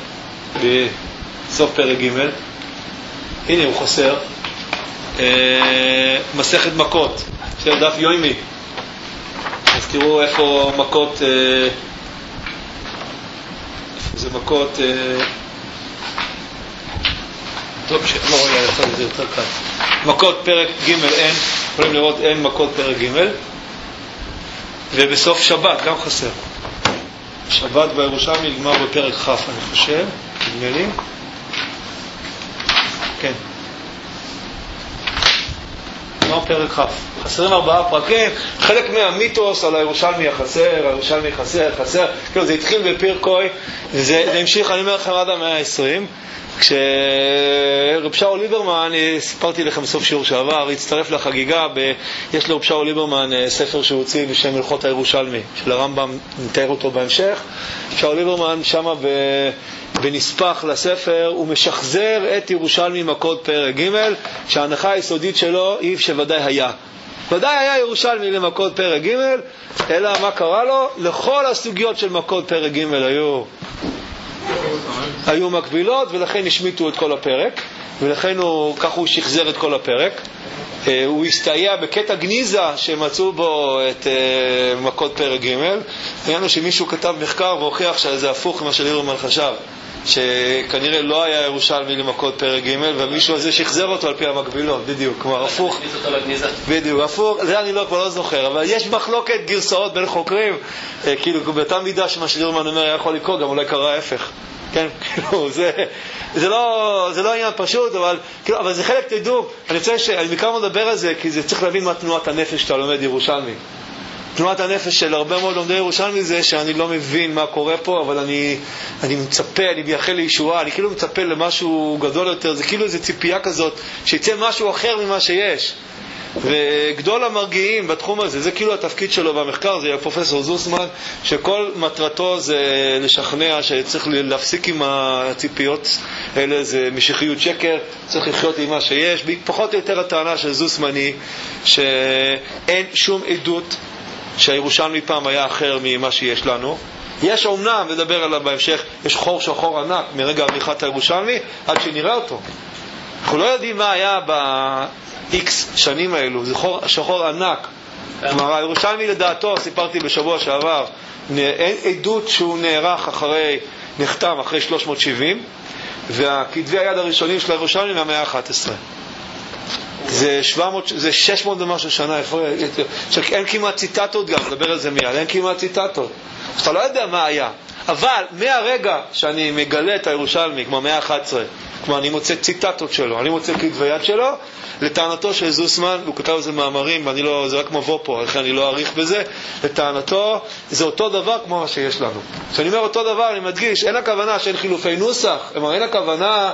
בסוף פרק ג'. הנה הוא חסר. מסכת מכות, של דף יוימי. אז תראו איפה מכות, איפה זה מכות, טוב שלא רואה לצד את זה יותר כאן. מכות פרק ג' אין, יכולים לראות אין מכות פרק ג'. ובסוף שבת גם חסר. שבת בירושלמי נגמר בפרק כ', אני חושב, נדמה לי. כן. נגמר פרק כ'. חסרים ארבעה פרקים. חלק מהמיתוס על הירושלמי החסר, הירושלמי חסר, חסר. כאילו זה התחיל בפרקוי, וזה זה המשיך, אני אומר לכם, עד המאה העשרים. כשרב שאול ליברמן, סיפרתי לכם בסוף שיעור שעבר, הצטרף לחגיגה, ב... יש לרב שאול ליברמן ספר שהוא הוציא בשם הלכות הירושלמי, של הרמב"ם, נתאר אותו בהמשך. שאול ליברמן שמה ב... בנספח לספר הוא משחזר את ירושלמי מכות פרק ג', שההנחה היסודית שלו היא שוודאי היה. ודאי היה ירושלמי למכות פרק ג', אלא מה קרה לו? לכל הסוגיות של מכות פרק ג' היו היו מקבילות, ולכן השמיטו את כל הפרק, ולכן הוא, כך הוא שחזר את כל הפרק. הוא הסתייע בקטע גניזה שמצאו בו את מכות פרק ג'. ראינו שמישהו כתב מחקר והוכיח שזה הפוך ממה שליברמן חשב, שכנראה לא היה ירושלמי למכות פרק ג', ומישהו הזה שחזר אותו על פי המקבילות, בדיוק, כלומר הפוך. בדיוק, הפוך, זה אני לא, כבר לא זוכר, אבל יש מחלוקת גרסאות בין חוקרים, כאילו באותה מידה שמה שליברמן אומר היה יכול לקרוא, גם אולי קרה ההפך. כן, כאילו, זה, זה לא, זה לא עניין פשוט, אבל, כאילו, אבל זה חלק, תדעו, אני רוצה שאני מכמה מדבר על זה, כי זה צריך להבין מה תנועת הנפש שאתה לומד ירושלמי. תנועת הנפש של הרבה מאוד לומדי ירושלמי זה שאני לא מבין מה קורה פה, אבל אני, אני מצפה, אני מייחל לישועה, אני כאילו מצפה למשהו גדול יותר, זה כאילו איזו ציפייה כזאת, שיצא משהו אחר ממה שיש. וגדול המרגיעים בתחום הזה, זה כאילו התפקיד שלו במחקר, זה פרופסור זוסמן, שכל מטרתו זה לשכנע שצריך להפסיק עם הציפיות האלה, זה משיחיות שקר, צריך לחיות עם מה שיש. פחות או יותר הטענה של זוסמן היא שאין שום עדות שהירושלמי פעם היה אחר ממה שיש לנו. יש אומנם, נדבר עליו בהמשך, יש חור שחור ענק מרגע עריכת הירושלמי עד שנראה אותו. אנחנו לא יודעים מה היה ב-X שנים האלו, זה חור שחור ענק. כלומר, הירושלמי לדעתו, סיפרתי בשבוע שעבר, אין עדות שהוא נערך אחרי, נחתם אחרי שלוש מאות שבעים, והכתבי היד הראשונים של הירושלמי מהמאה ה-אחת עשרה. זה שבע מאות, זה שש מאות ומשהו שנה, אין כמעט ציטטות גם, נדבר על זה מיד, אין כמעט ציטטות. אתה לא יודע מה היה, אבל מהרגע שאני מגלה את הירושלמי, כמו המאה ה-אחת עשרה, כמו אני מוצא ציטטות שלו, אני מוצא כתבי יד שלו, לטענתו של זוסמן, הוא כתב איזה מאמרים, ואני לא, זה רק מבוא פה, לכן אני לא אעריך בזה, לטענתו, זה אותו דבר כמו מה שיש לנו. כשאני אומר אותו דבר, אני מדגיש, אין הכוונה שאין חילופי נוסח, אין הכוונה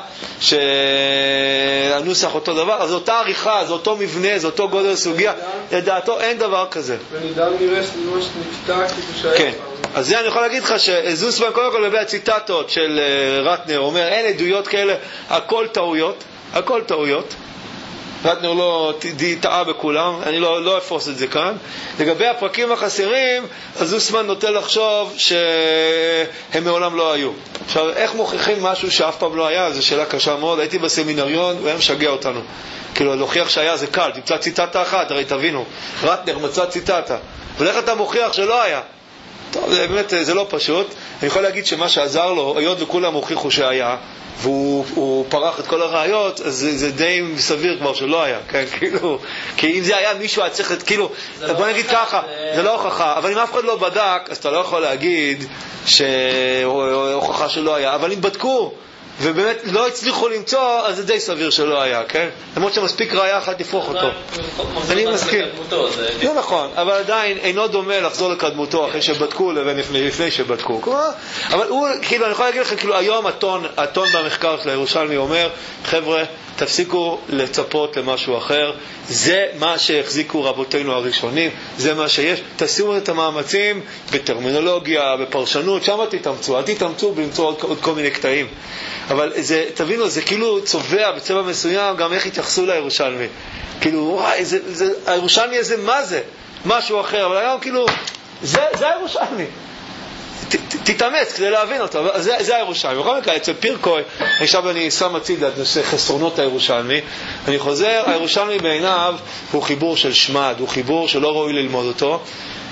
שהנוסח אותו דבר, אז זו אותה עריכה, זה אותו מבנה, זה אותו גודל סוגיה, לדעתו אין דבר כזה. ונידם נראה שזה ממש נקטע כאילו שהיה. כן. אז זה אני יכול להגיד לך שזוסמן קודם כל לגבי הציטטות של רטנר אומר אין עדויות כאלה, הכל טעויות, הכל טעויות. רטנר לא טעה בכולם, אני לא, לא אפרוס את זה כאן. לגבי הפרקים החסרים, אז זוסמן נוטה לחשוב שהם מעולם לא היו. עכשיו, איך מוכיחים משהו שאף פעם לא היה? זו שאלה קשה מאוד. הייתי בסמינריון והם משגע אותנו. כאילו, להוכיח שהיה זה קל, תמצא ציטטה אחת, הרי תבינו. רטנר מצא ציטטה. ולך אתה מוכיח שלא היה. טוב, זה באמת, זה לא פשוט. אני יכול להגיד שמה שעזר לו, היות וכולם הוכיחו שהיה, והוא פרח את כל הראיות, אז זה, זה די סביר כבר שלא היה, כן, כאילו, כי אם זה היה מישהו היה צריך, כאילו, בוא נגיד ככה, זה לא הוכחה, אבל אם אף אחד לא בדק, אז אתה לא יכול להגיד שהוכחה שלא היה, אבל אם בדקו, ובאמת לא הצליחו למצוא, אז זה די סביר שלא היה, כן? למרות שמספיק ראיה אחת לפרוח אותו. אני מסכים. זה נכון, אבל עדיין אינו דומה לחזור לקדמותו אחרי שבדקו לבין לפני שבדקו. אבל הוא, כאילו, אני יכול להגיד לכם, כאילו, היום הטון, הטון במחקר של הירושלמי אומר, חבר'ה, תפסיקו לצפות למשהו אחר, זה מה שהחזיקו רבותינו הראשונים, זה מה שיש, תשימו את המאמצים בטרמינולוגיה, בפרשנות, שם תתאמצו, אל תתאמצו בלמצוא עוד, עוד כל מיני קטעים. אבל זה, תבינו, זה כאילו צובע בצבע מסוים גם איך התייחסו לירושלמי. כאילו, וואי, זה, זה, הירושלמי הזה, מה זה? משהו אחר, אבל היום כאילו, זה, זה הירושלמי. ת, ת, תתאמץ כדי להבין אותו, אבל זה, זה הירושלמי. בכל מקרה, אצל פירקוי, עכשיו אני שם הצידה את נושא חסרונות הירושלמי, אני חוזר, הירושלמי בעיניו הוא חיבור של שמד, הוא חיבור שלא ראוי ללמוד אותו.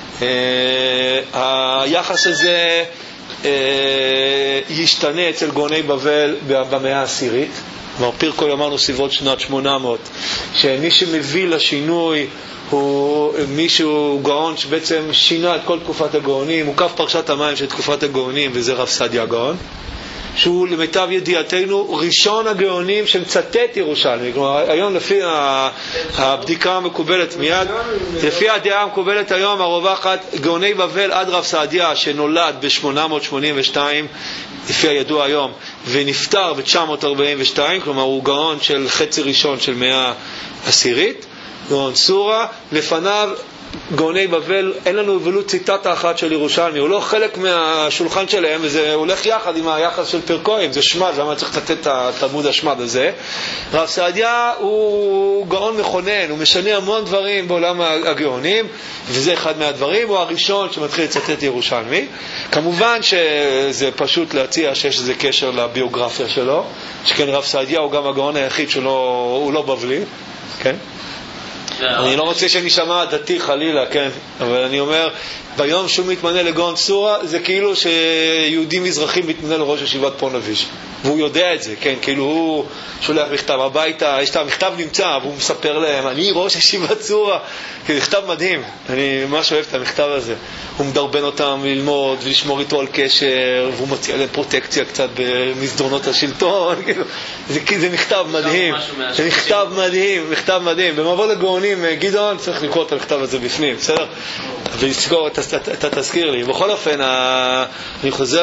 היחס הזה ישתנה אצל גאוני בבל במאה העשירית. כלומר, פירקוי אמרנו סביבות שנת שמונה מאות, שמי שמביא לשינוי הוא מישהו גאון שבעצם שינה את כל תקופת הגאונים, הוא קו פרשת המים של תקופת הגאונים, וזה רב סעדיה גאון, שהוא למיטב ידיעתנו ראשון הגאונים שמצטט ירושלמי. כלומר, היום לפי הבדיקה המקובלת מיד, לפי הדעה המקובלת היום הרווחת, גאוני בבל עד רב סעדיה שנולד ב-שמונה מאות שמונים ושתיים לפי הידוע היום ונפטר ב-תשע מאות ארבעים ושתיים, כלומר הוא גאון של חצי ראשון של מאה עשירית, גאון סורה. לפניו גאוני בבל, אין לנו ולו ציטטה אחת של ירושלמי, הוא לא חלק מהשולחן שלהם, וזה הולך יחד עם היחס של פרקואים, זה שמד, למה צריך לתת את התלמוד השמד הזה. רב סעדיה הוא גאון מכונן, הוא משנה המון דברים בעולם הגאונים, וזה אחד מהדברים, הוא הראשון שמתחיל לצטט ירושלמי. כמובן שזה פשוט להציע שיש איזה קשר לביוגרפיה שלו, שכן רב סעדיה הוא גם הגאון היחיד שלו, הוא לא בבלי, כן? אני לא רוצה שנשמע דתי חלילה, כן, אבל אני אומר, ביום שהוא מתמנה לגאון סורה, זה כאילו שיהודי מזרחי מתמנה לראש ישיבת פונביץ', והוא יודע את זה, כן, כאילו הוא שולח מכתב הביתה, יש את המכתב נמצא, והוא מספר להם, אני ראש ישיבת סורה, כי זה מכתב מדהים, אני ממש אוהב את המכתב הזה. הוא מדרבן אותם ללמוד ולשמור איתו על קשר, והוא מציע להם פרוטקציה קצת במסדרונות השלטון, זה, זה מכתב מדהים, זה מכתב מדהים, מכתב מדהים. במבוא לגאונים, גדעון, צריך לקרוא את המכתב הזה בפנים, בסדר? ולזכור, אתה תזכיר לי. בכל אופן, אני חוזר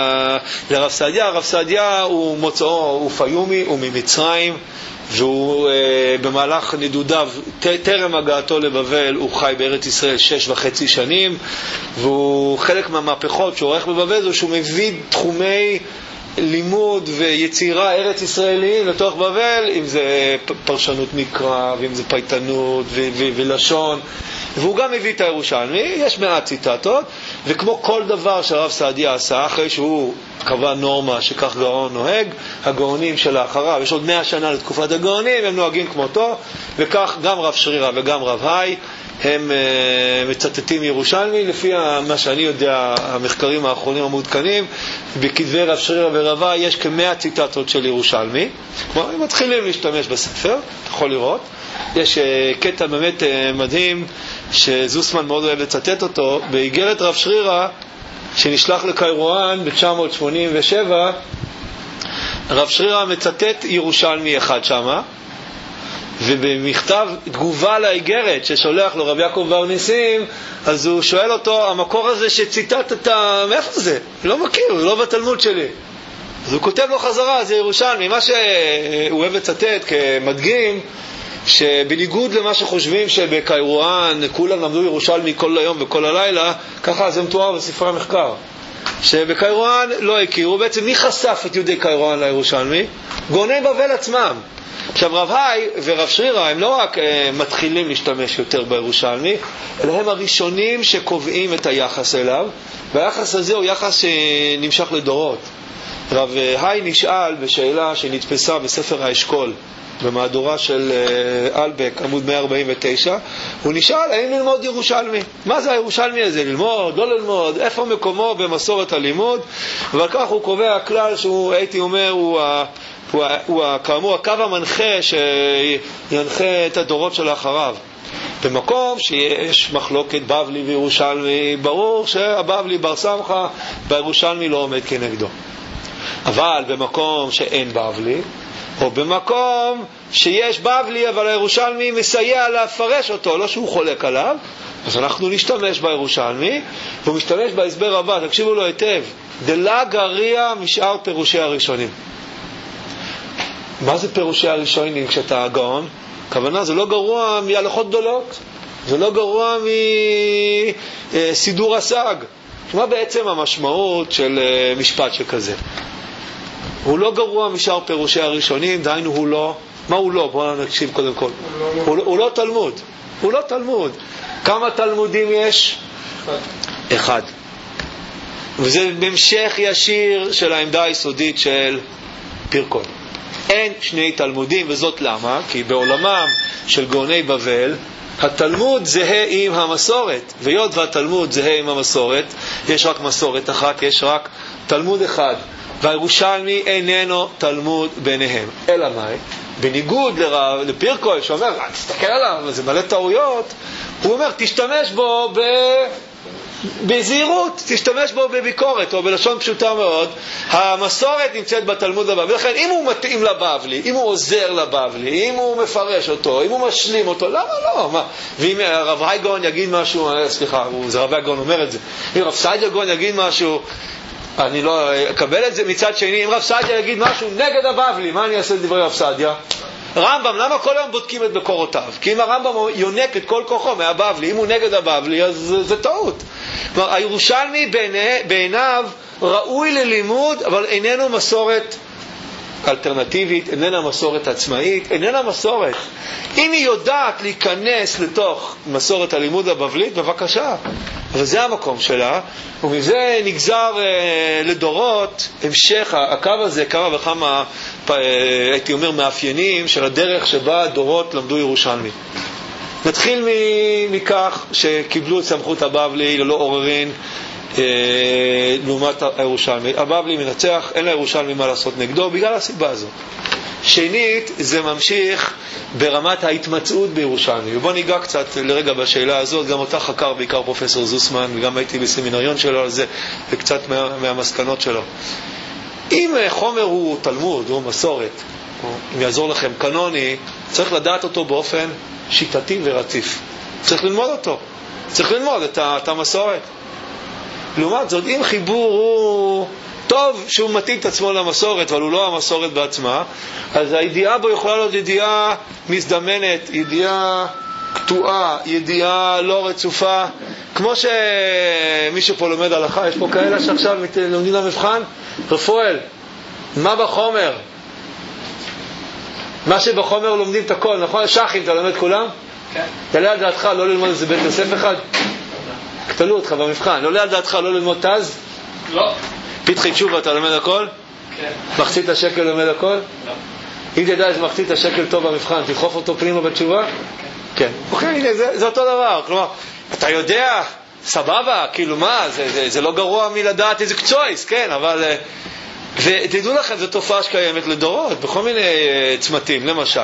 לרב סעדיה. הרב סעדיה הוא מוצאו, הוא פיומי, הוא ממצרים, והוא במהלך נדודיו, טרם הגעתו לבבל, הוא חי בארץ ישראל שש וחצי שנים, והוא חלק מהמהפכות שהוא עורך בבבל, זה שהוא מביא תחומי לימוד ויצירה ארץ ישראליים לתוך בבל, אם זה פרשנות מקרא, ואם זה פייטנות ו- ו- ולשון, והוא גם מביא את הירושלמי. יש מעט ציטטות, וכמו כל דבר שהרב סעדיה עשה, אחרי שהוא קבע נורמה שכך גאון נוהג, הגאונים שלאחריו, יש עוד מאה שנה לתקופת הגאונים, הם נוהגים כמותו, וכך גם רב שרירה וגם רב היי הם uh, מצטטים ירושלמי. לפי מה שאני יודע, המחקרים האחרונים המעודכנים, בכתבי רב שרירה ורב היי יש כמאה ציטטות של ירושלמי. כלומר, הם מתחילים להשתמש בספר, אתה יכול לראות. יש uh, קטע באמת uh, מדהים שזוסמן מאוד אוהב לצטט אותו, באיגרת רב שרירה שנשלח לקיירואן ב-תשע מאות שמונים ושבע. רב שרירה מצטט ירושלמי אחד שמה, ובמכתב תגובה לאיגרת ששולח לו רב יעקב בר ניסים, אז הוא שואל אותו, המקור הזה שציטטת, מאיפה זה? לא מכיר, זה לא בתלמוד שלי. אז הוא כותב לו חזרה, זה ירושלמי. מה שהוא אוהב לצטט כמדגים, שבניגוד למה שחושבים שבקיירואן כולם למדו ירושלמי כל היום וכל הלילה, ככה זה מתואר בספרי המחקר, שבקיירואן לא הכירו. בעצם מי חשף את יהודי קיירואן לירושלמי? גאוני בבל עצמם. עכשיו רב היי ורב שרירה הם לא רק uh, מתחילים להשתמש יותר בירושלמי, אלא הם הראשונים שקובעים את היחס אליו, והיחס הזה הוא יחס שנמשך לדורות. רב היי נשאל בשאלה שנתפסה בספר האשכול במהדורה של uh, אלבק עמוד מאה ארבעים ותשע, הוא נשאל האם ללמוד ירושלמי, מה זה הירושלמי הזה, ללמוד, לא ללמוד, איפה מקומו במסורת הלימוד. ועל כך הוא קובע כלל שהוא, הייתי אומר, הוא ה... הוא, הוא כאמור הקו המנחה שינחה את הדורות שלאחריו. במקום שיש מחלוקת בבלי וירושלמי, ברור שהבבלי בר סמכה בירושלמי לא עומד כנגדו. אבל במקום שאין בבלי, או במקום שיש בבלי אבל הירושלמי מסייע להפרש אותו, לא שהוא חולק עליו, אז אנחנו נשתמש בירושלמי, והוא משתמש בהסבר הבא, תקשיבו לו היטב, דלה גריה משאר פירושי הראשונים. מה זה פירושי הראשונים כשאתה גאון? הכוונה, זה לא גרוע מהלכות גדולות, זה לא גרוע מסידור הסג. מה בעצם המשמעות של משפט שכזה? הוא לא גרוע משאר פירושי הראשונים, דהיינו הוא לא, מה הוא לא? בואו נקשיב קודם כל. הוא, הוא לא תלמוד, הוא לא תלמוד. כמה תלמודים יש? אחד. אחד. וזה בהמשך ישיר של העמדה היסודית של פרקון. אין שני תלמודים, וזאת למה? כי בעולמם של גאוני בבל התלמוד זהה עם המסורת, והיות והתלמוד זהה עם המסורת, יש רק מסורת אחת, יש רק תלמוד אחד, והירושלמי איננו תלמוד ביניהם. אלא מה? בניגוד לרב, לפירקוי שאומר, תסתכל עליו, זה מלא טעויות, הוא אומר, תשתמש בו ב... בזהירות, תשתמש בו בביקורת, או בלשון פשוטה מאוד. המסורת נמצאת בתלמוד הבבלי, לכן אם הוא מתאים לבבלי, אם הוא עוזר לבבלי, אם הוא מפרש אותו, אם הוא משלים אותו, למה לא? מה? ואם הרב הייגון יגיד משהו, סליחה, זה רב הייגון אומר את זה, אם רב סעדיה גאון יגיד משהו, אני לא אקבל את זה. מצד שני, אם רב סעדיה יגיד משהו נגד הבבלי, מה אני אעשה לדברי רב סעדיה? רמב"ם, למה כל היום בודקים את מקורותיו? כי אם הרמב"ם יונק את כל כוחו מהבבלי, אם הוא נגד הבבלי, אז זה, זה טעות. כלומר, הירושלמי בעיני, בעיניו ראוי ללימוד, אבל איננו מסורת אלטרנטיבית, איננה מסורת עצמאית, איננה מסורת. אם היא יודעת להיכנס לתוך מסורת הלימוד הבבלית, בבקשה. אבל זה המקום שלה, ומזה נגזר אה, לדורות המשך הקו הזה, כמה וכמה, אה, הייתי אומר, מאפיינים של הדרך שבה הדורות למדו ירושלמי. נתחיל מ- מכך שקיבלו את סמכות הבבלי ללא עוררין אה, לעומת הירושלמי. הבבלי מנצח, אין לירושלמי מה לעשות נגדו בגלל הסיבה הזו. שנית, זה ממשיך ברמת ההתמצאות בירושלמי. ובוא ניגע קצת לרגע בשאלה הזאת, גם אותה חקר בעיקר פרופסור זוסמן, וגם הייתי בסמינריון שלו על זה, וקצת מה, מהמסקנות שלו. אם חומר הוא תלמוד, הוא מסורת, אם יעזור לכם, קנוני, צריך לדעת אותו באופן שיטתי ורציף. צריך ללמוד אותו. צריך ללמוד את, את המסורת. לעומת זאת, אם חיבור הוא... טוב שהוא מתאים את עצמו למסורת, אבל הוא לא המסורת בעצמה, אז הידיעה בו יכולה להיות ידיעה מזדמנת, ידיעה קטועה, ידיעה לא רצופה. כמו שמישהו פה לומד הלכה, יש פה כאלה שעכשיו לומדים למבחן, רפואל, מה בחומר? מה שבחומר לומדים את הכל, נכון? שחים, אתה לומד כולם? כן. תעלה על דעתך לא ללמוד איזה בית יוסף אחד? קטלו אותך במבחן. לא עולה על דעתך לא ללמוד תז? לא. פתחי תשובה, אתה לומד הכל? כן. מחצית השקל לומד הכל? לא. אם תדע איזה מחצית השקל טוב במבחן, תדחוף אותו פנימה בתשובה? כן. כן. אוקיי, זה, זה אותו דבר. כלומר, אתה יודע, סבבה, כאילו מה, זה, זה, זה לא גרוע מלדעת איזה קצועיס, כן, אבל... ותדעו לכם, זו תופעה שקיימת לדורות, בכל מיני צמתים, למשל.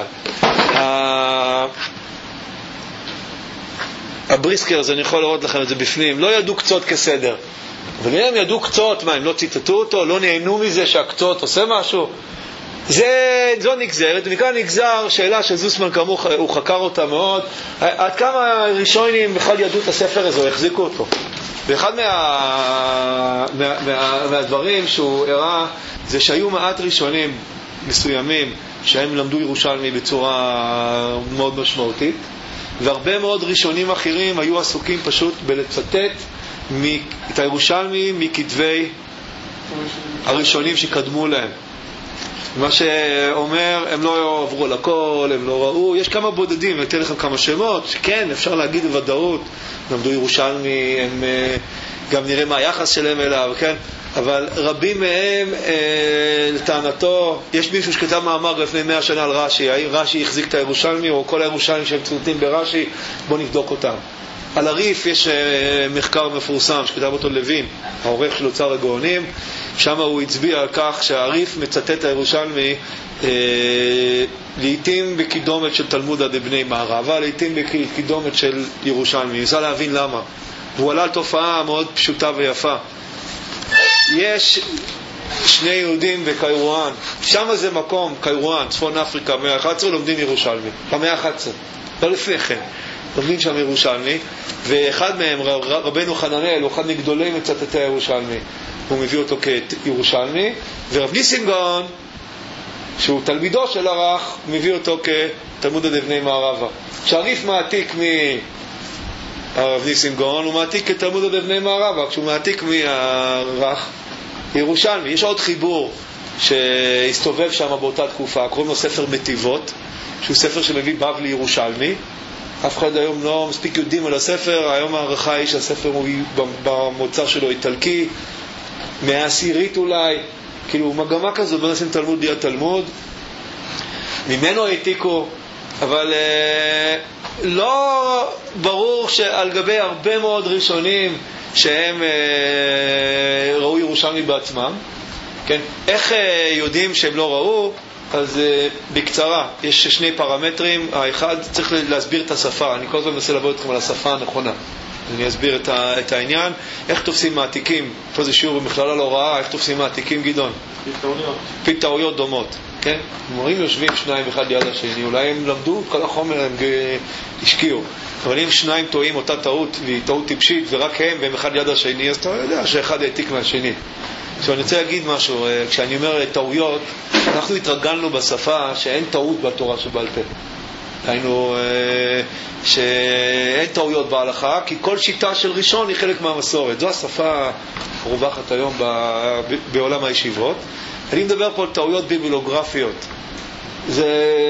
הבריסקר, זה אני יכול לראות לכם את זה בפנים, לא ידעו קצות כסדר. אבל הם ידעו קצות, מה, הם לא ציטטו אותו, לא נהנו מזה שהקצות עושה משהו. זה, זו נגזרת, ומכאן נגזר שאלה של זוסמן כאמור, הוא חקר אותה מאוד, עד כמה ראשונים בכלל ידעו את הספר הזה, או החזיקו אותו. ואחד מה, מה, מה, מהדברים שהוא הראה, זה שהיו מעט ראשונים מסוימים, שהם למדו ירושלמי בצורה מאוד משמעותית, והרבה מאוד ראשונים אחרים היו עסוקים פשוט בלצטט את הירושלמי מכתבי הראשונים שקדמו להם. מה שאומר, הם לא עברו על הכל, הם לא ראו, יש כמה בודדים, אני אתן לכם כמה שמות, שכן, אפשר להגיד בוודאות, למדו ירושלמי, הם גם נראה מה היחס שלהם אליו, כן? אבל רבים מהם, לטענתו, יש מישהו שכתב מאמר לפני מאה שנה על רש"י, האם רש"י החזיק את הירושלמי, או כל הירושלמים שהם צוטטים ברש"י, בוא נבדוק אותם. על הריף יש מחקר מפורסם שכתב אותו לוין, העורך של אוצר הגאונים, שם הוא הצביע על כך שהריף מצטט הירושלמי אה, לעתים בקידומת של תלמוד עד בני מערבה, לעתים בקידומת של ירושלמי. ניסה להבין למה. והוא עלה על תופעה מאוד פשוטה ויפה. יש שני יהודים בקיירואן, שם זה מקום, קיירואן, צפון אפריקה, מאה אחת עשרה, לומדים ירושלמי, במאה אחת עשרה, לא לפני כן. לומדים שם ירושלמי, ואחד מהם, רבנו חננאל, הוא אחד מגדולי מצטטי הירושלמי, הוא מביא אותו כירושלמי, ורב ניסים גאון, שהוא תלמידו של הרח, מביא אותו כתלמוד עד בני מערבה. כשהריף מעתיק מהרב ניסים גאון, הוא מעתיק כתלמוד עד בני מערבה, כשהוא מעתיק מהרח, ירושלמי. יש עוד חיבור שהסתובב שם באותה תקופה, קוראים לו ספר מטיבות, שהוא ספר שמביא בבלי ירושלמי. אף אחד היום לא מספיק יודעים על הספר, היום הערכה היא שהספר הוא במוצא שלו איטלקי, מהעשירית אולי, כאילו מגמה כזו, בוא נשים תלמוד ליד תלמוד, ממנו העתיקו, אבל אה, לא ברור שעל גבי הרבה מאוד ראשונים שהם אה, ראו ירושלמי בעצמם, כן? איך אה, יודעים שהם לא ראו? אז uh, בקצרה, יש שני פרמטרים. האחד, צריך להסביר את השפה. אני כל הזמן מנסה לבוא אתכם על השפה הנכונה. אני אסביר את, ה, את העניין. איך תופסים מעתיקים? פה זה שיעור במכללה להוראה, איך תופסים מעתיקים, גדעון? פתאוניות. פתאוניות דומות, כן? מורים יושבים שניים אחד ליד השני, אולי הם למדו כל החומר, הם השקיעו. אבל אם שניים טועים אותה טעות, והיא טעות טיפשית, ורק הם והם אחד ליד השני, אז אתה יודע שאחד העתיק מהשני. עכשיו אני רוצה להגיד משהו, כשאני אומר טעויות, אנחנו התרגלנו בשפה שאין טעות בתורה שבעל פה. היינו שאין טעויות בהלכה, כי כל שיטה של ראשון היא חלק מהמסורת. זו השפה הרווחת היום בעולם הישיבות. אני מדבר פה על טעויות ביבליוגרפיות. זה,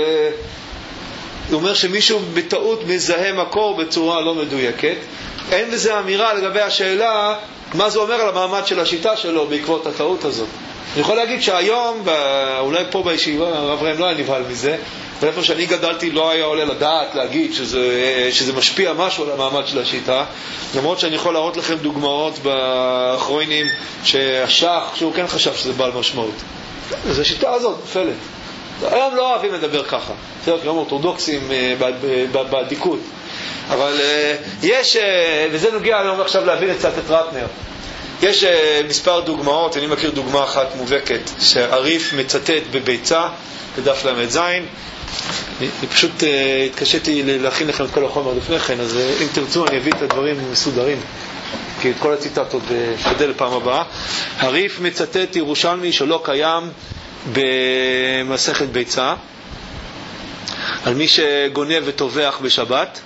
זה אומר שמישהו בטעות מזהה מקור בצורה לא מדויקת. אין בזה אמירה לגבי השאלה מה זה אומר על המעמד של השיטה שלו בעקבות הטעות הזאת. אני יכול להגיד שהיום, אולי פה בישיבה, הרב ראם לא היה נבהל מזה, אבל איפה שאני גדלתי לא היה עולה לדעת להגיד שזה, שזה משפיע משהו על המעמד של השיטה, למרות שאני יכול להראות לכם דוגמאות באחרונים שהשח, שהוא כן חשב שזה בעל משמעות. אז השיטה הזאת נפלת. היום לא אוהבים לדבר ככה, זה גם אורתודוקסים בעדיקות. אבל יש, וזה נוגע היום עכשיו להבין קצת את רטנר. יש מספר דוגמאות, אני מכיר דוגמה אחת מובהקת, שעריף מצטט בביצה, בדף למד זין. אני פשוט התקשיתי להכין לכם את כל החומר לפני כן, אז אם תרצו אני אביא את הדברים מסודרים, כי את כל הציטטות שתדל לפעם הבאה. עריף מצטט ירושלמי שלא קיים במסכת ביצה, על מי שגונב וטובח בשבת,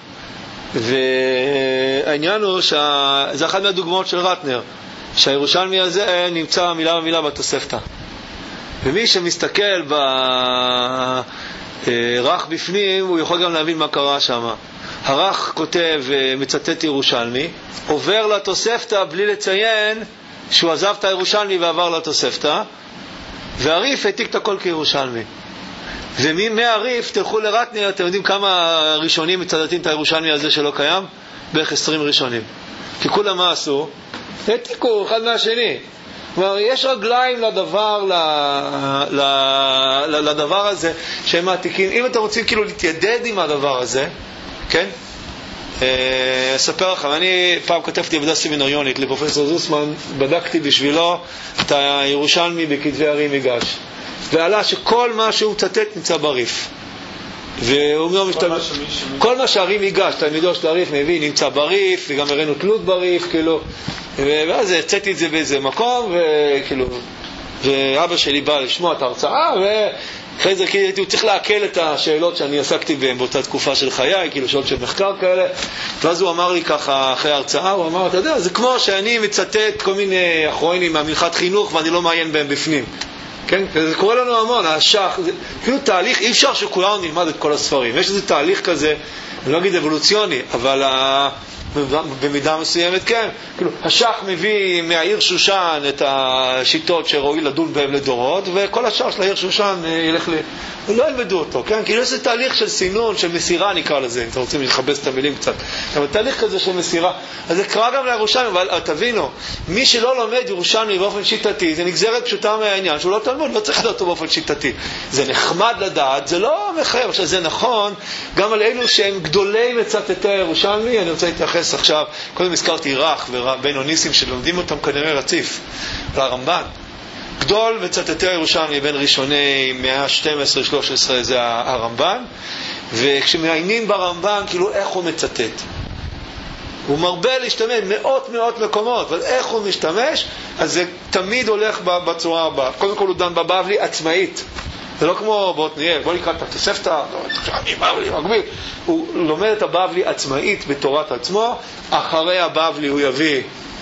והעניין הוא שזה אחת מהדוגמאות של רטנר, שהירושלמי הזה נמצא מילה במילה בתוספתא, ומי שמסתכל ברח בפנים הוא יכול גם להבין מה קרה שם. הרח כותב מצטט ירושלמי, עובר לתוספתא בלי לציין שהוא עזב את הירושלמי ועבר לתוספתא, והריף העתיק את הכל כירושלמי. ומהריף תלכו לרטנר, אתם יודעים כמה ראשונים מצטטים את הירושלמי הזה שלא קיים? בערך עשרים ראשונים. כי כולם מה עשו? העתיקו אחד מהשני. כלומר, יש רגליים לדבר, ל, ל, ל, לדבר הזה שהם מעתיקים. אם אתם רוצים כאילו להתיידד עם הדבר הזה, כן? אספר לכם, אני פעם כתבתי עבודה סמינריונית לפרופסור זוסמן, בדקתי בשבילו את הירושלמי בכתבי הרי מיגש, ועלה שכל מה שהוא צטט נמצא בריף. והוא אומר משתמש, כל מה שהרי מיגש, תלמידו של הריף מביא, נמצא בריף, וגם הראינו תלות בריף, כאילו, ואז הצאתי את זה באיזה מקום, וכאילו, ואבא שלי בא לשמוע את ההרצאה, ואחרי זה כאילו, הוא צריך להקל את השאלות שאני עסקתי בהן באותה תקופה של חיי, כאילו שאלות של מחקר כאלה, ואז הוא אמר לי ככה, אחרי ההרצאה, הוא אמר, אתה יודע, זה כמו שאני מצטט כל מיני אחרונים מהמנחת חינוך, ואני לא מעיין בהם בפנים. כן? זה קורה לנו המון, השח, זה כאילו תהליך, אי אפשר שכולנו נלמד את כל הספרים. יש איזה תהליך כזה, אני לא אגיד אבולוציוני, אבל ה... במידה מסוימת כן. כאילו, השח מביא מהעיר שושן את השיטות שראוי לדון בהם לדורות, וכל השאר של העיר שושן ילך ל... לא ילמדו אותו, כן? כאילו יש איזה תהליך של סינון, של מסירה נקרא לזה, אם אתם רוצים לחבש את המילים קצת. אבל תהליך כזה של מסירה. אז זה קרה גם לירושלמי, אבל תבינו, מי שלא לומד ירושלמי באופן שיטתי, זה נגזרת פשוטה מהעניין, שהוא לא תלמוד, לא צריך לדעת אותו באופן שיטתי. זה נחמד לדעת, זה לא מחייב, עכשיו זה נכון, גם על אלו שהם גדולי מצטטי הירושלמי, אני רוצה להתייחס עכשיו, קודם הזכרתי רך ובינוניסים שלומדים אותם כנראה רציף, לרמב"ן. גדול מצטטי הירושלמי בין ראשוני מאה ה-שתים עשרה שלוש עשרה זה הרמב"ן, וכשמעיינים ברמב"ן כאילו איך הוא מצטט, הוא מרבה להשתמש מאות מאות מקומות, אבל איך הוא משתמש, אז זה תמיד הולך בצורה הבאה. קודם כל הוא דן בבבלי עצמאית, זה לא כמו בעתניאל, בוא נקרא את התוספתא, אני בבלי מקביל, הוא לומד את הבבלי עצמאית בתורת עצמו, אחרי הבבלי הוא יביא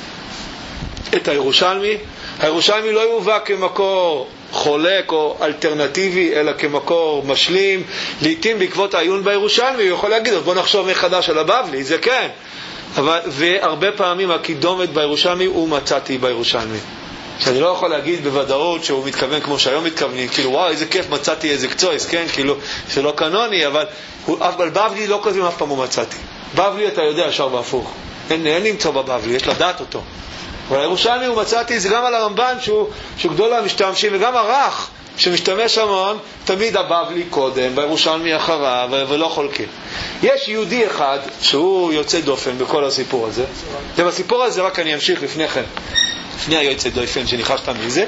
את הירושלמי. הירושלמי לא יובא כמקור חולק או אלטרנטיבי, אלא כמקור משלים. לעתים בעקבות העיון בירושלמי הוא יכול להגיד, בוא נחשוב מחדש על הבבלי, זה כן. אבל, והרבה פעמים הקידומת בירושלמי הוא מצאתי בירושלמי. שאני לא יכול להגיד בוודאות שהוא מתכוון כמו שהיום מתכוונים, כאילו וואו איזה כיף מצאתי איזה קצויס, כן, כאילו שלא קנוני, אבל אבל בבלי לא כותבים אף פעם הוא מצאתי. בבלי אתה יודע ישר והפוך, אין, אין למצוא בבבלי, יש לדעת אותו. אבל הירושלמי הוא מצאתי, זה גם על הרמב"ן שהוא, שהוא גדול המשתמשים, וגם הרך שמשתמש המון, תמיד הבבלי קודם, והירושלמי אחריו, ולא חולקים. יש יהודי אחד שהוא יוצא דופן בכל הסיפור הזה. ובסיפור הזה רק אני אמשיך לפני כן, לפני היוצא דופן שניחשת מזה.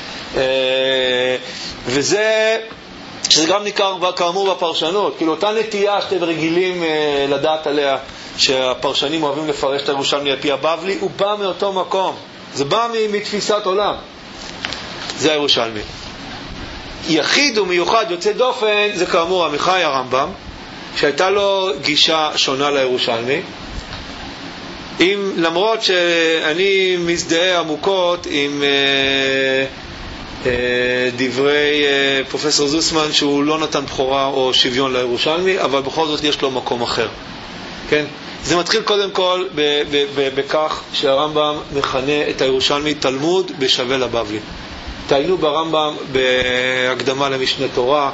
וזה, שזה גם ניכר כאמור בפרשנות, כאילו אותה נטייה שאתם רגילים לדעת עליה, שהפרשנים אוהבים לפרש את הירושלמי על פי הבבלי, הוא בא מאותו מקום. זה בא מתפיסת עולם. זה הירושלמי. יחיד ומיוחד יוצא דופן זה כאמור עמיחי הרמב"ם, שהייתה לו גישה שונה לירושלמי. אם, למרות שאני מזדהה עמוקות עם אה, אה, דברי אה, פרופסור זוסמן שהוא לא נתן בחורה או שוויון לירושלמי, אבל בכל זאת יש לו מקום אחר. כן? זה מתחיל קודם כל ב- ב- ב- בכך שהרמב"ם מכנה את הירושלמי תלמוד בשווה לבבלי. תעיינו ברמב"ם בהקדמה למשנה תורה,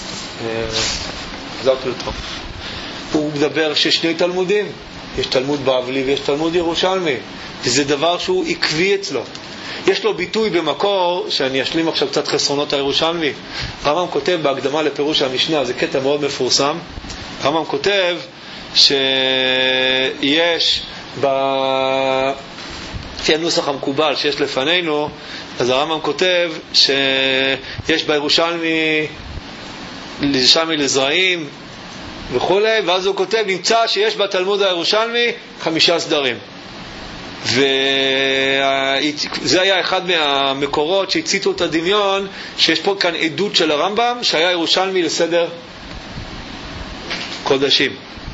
חזרתי אותו. הוא מדבר ששני תלמודים, יש תלמוד בבלי ויש תלמוד ירושלמי, וזה דבר שהוא עקבי אצלו. יש לו ביטוי במקור, שאני אשלים עכשיו קצת חסרונות הירושלמי. הרמב"ם כותב בהקדמה לפירוש המשנה, זה קטע מאוד מפורסם. הרמב"ם כותב שיש לפי הנוסח המקובל שיש לפנינו, אז הרמב"ם כותב שיש בירושלמי לירושלמי לזרעים וכו', ואז הוא כותב נמצא שיש בתלמוד הירושלמי חמישה סדרים. וזה היה אחד מהמקורות שהציתו את הדמיון, שיש פה כאן עדות של הרמב"ם שהיה ירושלמי לסדר קודשים.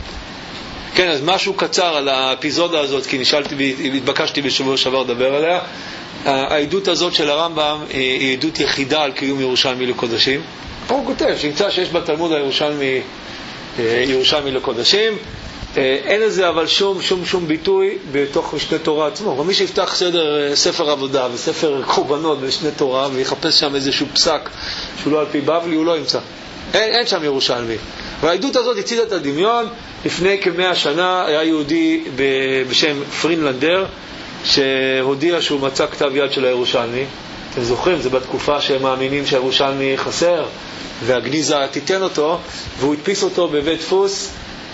כן, אז משהו קצר על האפיזודה הזאת, כי נשאלתי, התבקשתי בשבוע שעבר לדבר עליה. העדות הזאת של הרמב"ם היא עדות יחידה על קיום ירושלמי לקודשים. פה הוא כותב שנמצא שיש בתלמוד הירושלמי ירושלמי לקודשים. אין לזה אבל שום שום שום ביטוי בתוך משנה תורה עצמו. ומי שיפתח סדר, ספר עבודה וספר קורבנות במשנה תורה ויחפש שם איזשהו פסק שהוא לא על פי בבלי, הוא לא ימצא. אין, אין שם ירושלמי. והעדות הזאת הצידה את הדמיון. לפני כמאה שנה היה יהודי בשם פרינלנדר שהודיע שהוא מצא כתב יד של הירושלמי. אתם זוכרים, זה בתקופה שהם מאמינים שהירושלמי חסר והגניזה תיתן אותו, והוא הדפיס אותו בבית דפוס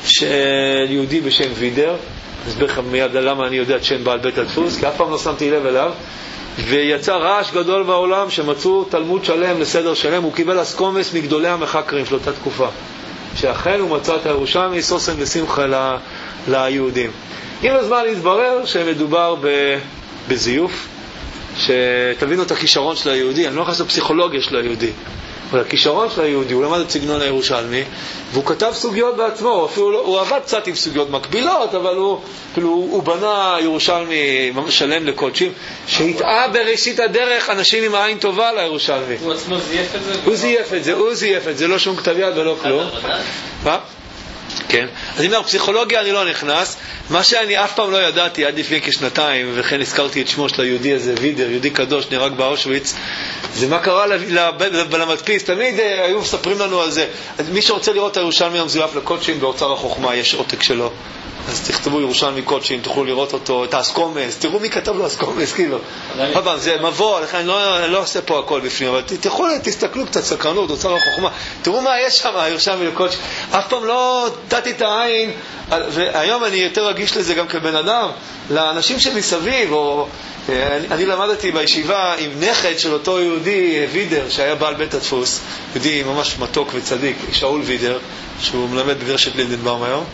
של יהודי בשם וידר. אסביר לכם מיד למה אני יודע את שם בעל בית הדפוס, כי אף פעם לא שמתי לב אליו. ויצא רעש גדול בעולם שמצאו תלמוד שלם לסדר שלם. הוא קיבל אסקומס מגדולי המחקרים של אותה תקופה, שאכן הוא מצא את הירושלמי סוסן ושמחה ל... ליהודים. עם הזמן התברר שמדובר ב... בזיוף, שתבינו את הכישרון של היהודי. אני לא חושב פסיכולוגיה של היהודי, אבל הכישרון של היהודי, הוא למד את סגנון הירושלמי, והוא כתב סוגיות בעצמו, אפילו הוא עבד קצת עם סוגיות מקבילות, אבל הוא, כאילו, הוא בנה ירושלמי שלם לקודשים, שהתאה בראשית הדרך אנשים עם עין טובה לירושלמי. הוא עצמו זייף את זה? הוא זייף את זה, הוא זייף את זה, לא שום כתב יד ולא כלום. מה? כן. אז אני אומר, פסיכולוגיה אני לא נכנס. מה שאני אף פעם לא ידעתי עד לפני כשנתיים, וכן הזכרתי את שמו של היהודי הזה, וידר, יהודי קדוש, נהרג באושוויץ, זה מה קרה למדפיס. תמיד היו מספרים לנו על זה. אז מי שרוצה לראות הירושלמי המזויף לקודשים באוצר החוכמה, יש עותק שלו. אז תכתבו ירושלמי קודשים, תוכלו לראות אותו, את האסקומס. תראו מי כתב לו אסקומס, כאילו. פעם, זה מבוא, לכן אני לא, לא עושה פה הכל בפנים, אבל תוכלו, תסתכלו קצת סקרנות, אוצר החוכמה. תראו מה יש שם, הירושלמי לקודשים. אף פעם לא תתי את העין, והיום אני יותר רגיש לזה גם כבן אדם, לאנשים שמסביב, או... אני, אני למדתי בישיבה עם נכד של אותו יהודי וידר שהיה בעל בית הדפוס, יהודי ממש מתוק וצדיק, שאול וידר, שהוא מלמד בדרשת לינדנבאום היום,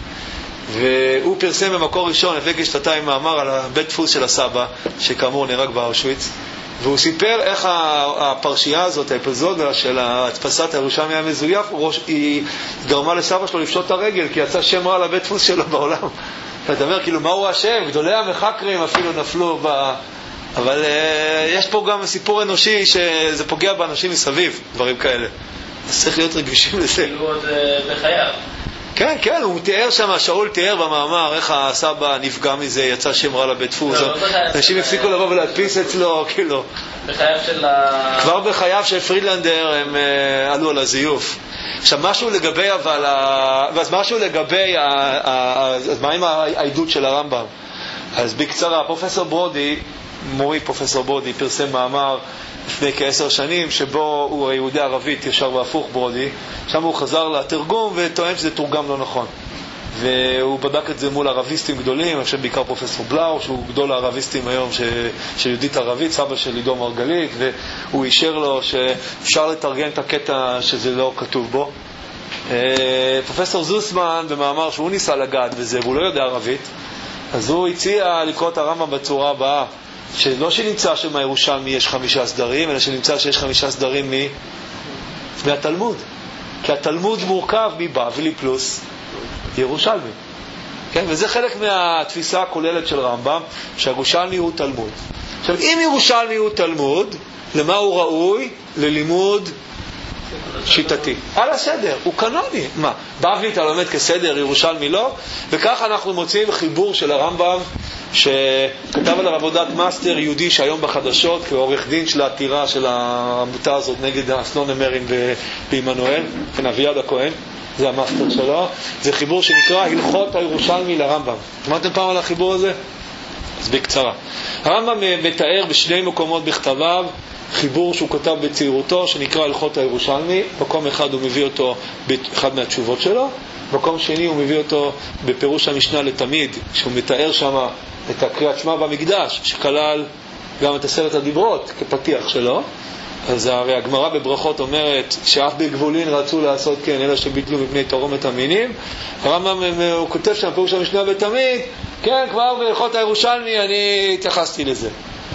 והוא פרסם במקור ראשון לפני כשנתיים מאמר על הבית דפוס של הסבא, שכאמור נהרג באושוויץ, והוא סיפר איך הפרשייה הזאת, האפיזודה של הדפסת הירושלמי המזויף, היא גרמה לסבא שלו לפשוט את הרגל, כי יצא שם רע לבית דפוס שלו בעולם. אתה אומר, כאילו, מה הוא השם? גדולי המחקרים אפילו נפלו ב... אבל uh, יש פה גם סיפור אנושי שזה פוגע באנשים מסביב, דברים כאלה. אז צריך להיות רגישים לזה. כאילו עוד uh, בחייו. כן, כן, הוא תיאר שם, שאול תיאר במאמר איך הסבא נפגע מזה, יצא שם רע לבית דפוס. אנשים הפסיקו לבוא ולהדפיס אצלו, כאילו. בחייו של ה... כבר בחייו של פרילנדר הם uh, עלו על הזיוף. עכשיו משהו לגבי אבל אז משהו לגבי אז מה עם העדות של הרמב"ם? אז בקצרה, פרופסור ברודי מורי פרופסור ברודי פרסם מאמר לפני כעשר שנים, שבו הוא יהודי ערבית ישר והפוך ברודי, שם הוא חזר לתרגום וטוען שזה תורגם לא נכון. והוא בדק את זה מול ערביסטים גדולים, אני חושב בעיקר פרופסור בלאו, שהוא גדול הערביסטים היום ש... של יהודית ערבית, סבא של עידו מרגלית, והוא אישר לו שאפשר לתרגם את הקטע שזה לא כתוב בו. פרופסור זוסמן במאמר שהוא ניסה לגעת בזה והוא לא יודע ערבית, אז הוא הציע לקרוא את הרמב"ם בצורה הבאה, שלא שנמצא שמהירושלמי יש חמישה סדרים, אלא שנמצא שיש חמישה סדרים מ... מהתלמוד, כי התלמוד מורכב מבבלי פלוס ירושלמי, כן? וזה חלק מהתפיסה הכוללת של רמב"ם, שהירושלמי הוא תלמוד. עכשיו, אם ירושלמי הוא תלמוד, למה הוא ראוי? ללימוד שיטתי. על הסדר, הוא קנוני. מה? בבלי אתה לומד כסדר, ירושלמי לא? וכך אנחנו מוצאים חיבור של הרמב"ם, שכתב עליו עבודת מאסטר יהודי שהיום בחדשות, כעורך דין של העתירה של העמותה הזאת נגד הסלון המרים בעמנואל, כן, אביעד הכהן, זה המאסטר שלו. זה חיבור שנקרא הלכות הירושלמי לרמב"ם. שמעתם פעם על החיבור הזה? אז בקצרה. הרמב"ם מתאר בשני מקומות בכתביו חיבור שהוא כתב בצעירותו שנקרא הלכות הירושלמי. מקום אחד הוא מביא אותו באחד מהתשובות שלו, מקום שני הוא מביא אותו בפירוש המשנה לתמיד, שהוא מתאר שם את הקריאת שמע במקדש, שכלל גם את עשרת הדיברות כפתיח שלו. אז הרי הגמרא בברכות אומרת שאף בגבולין רצו לעשות כן, אלא שביטלו מפני תרומת המינים. הרמב"ם הוא כותב שם פירוש המשנה בתמיד, כן, כבר בהלכות הירושלמי אני התייחסתי לזה.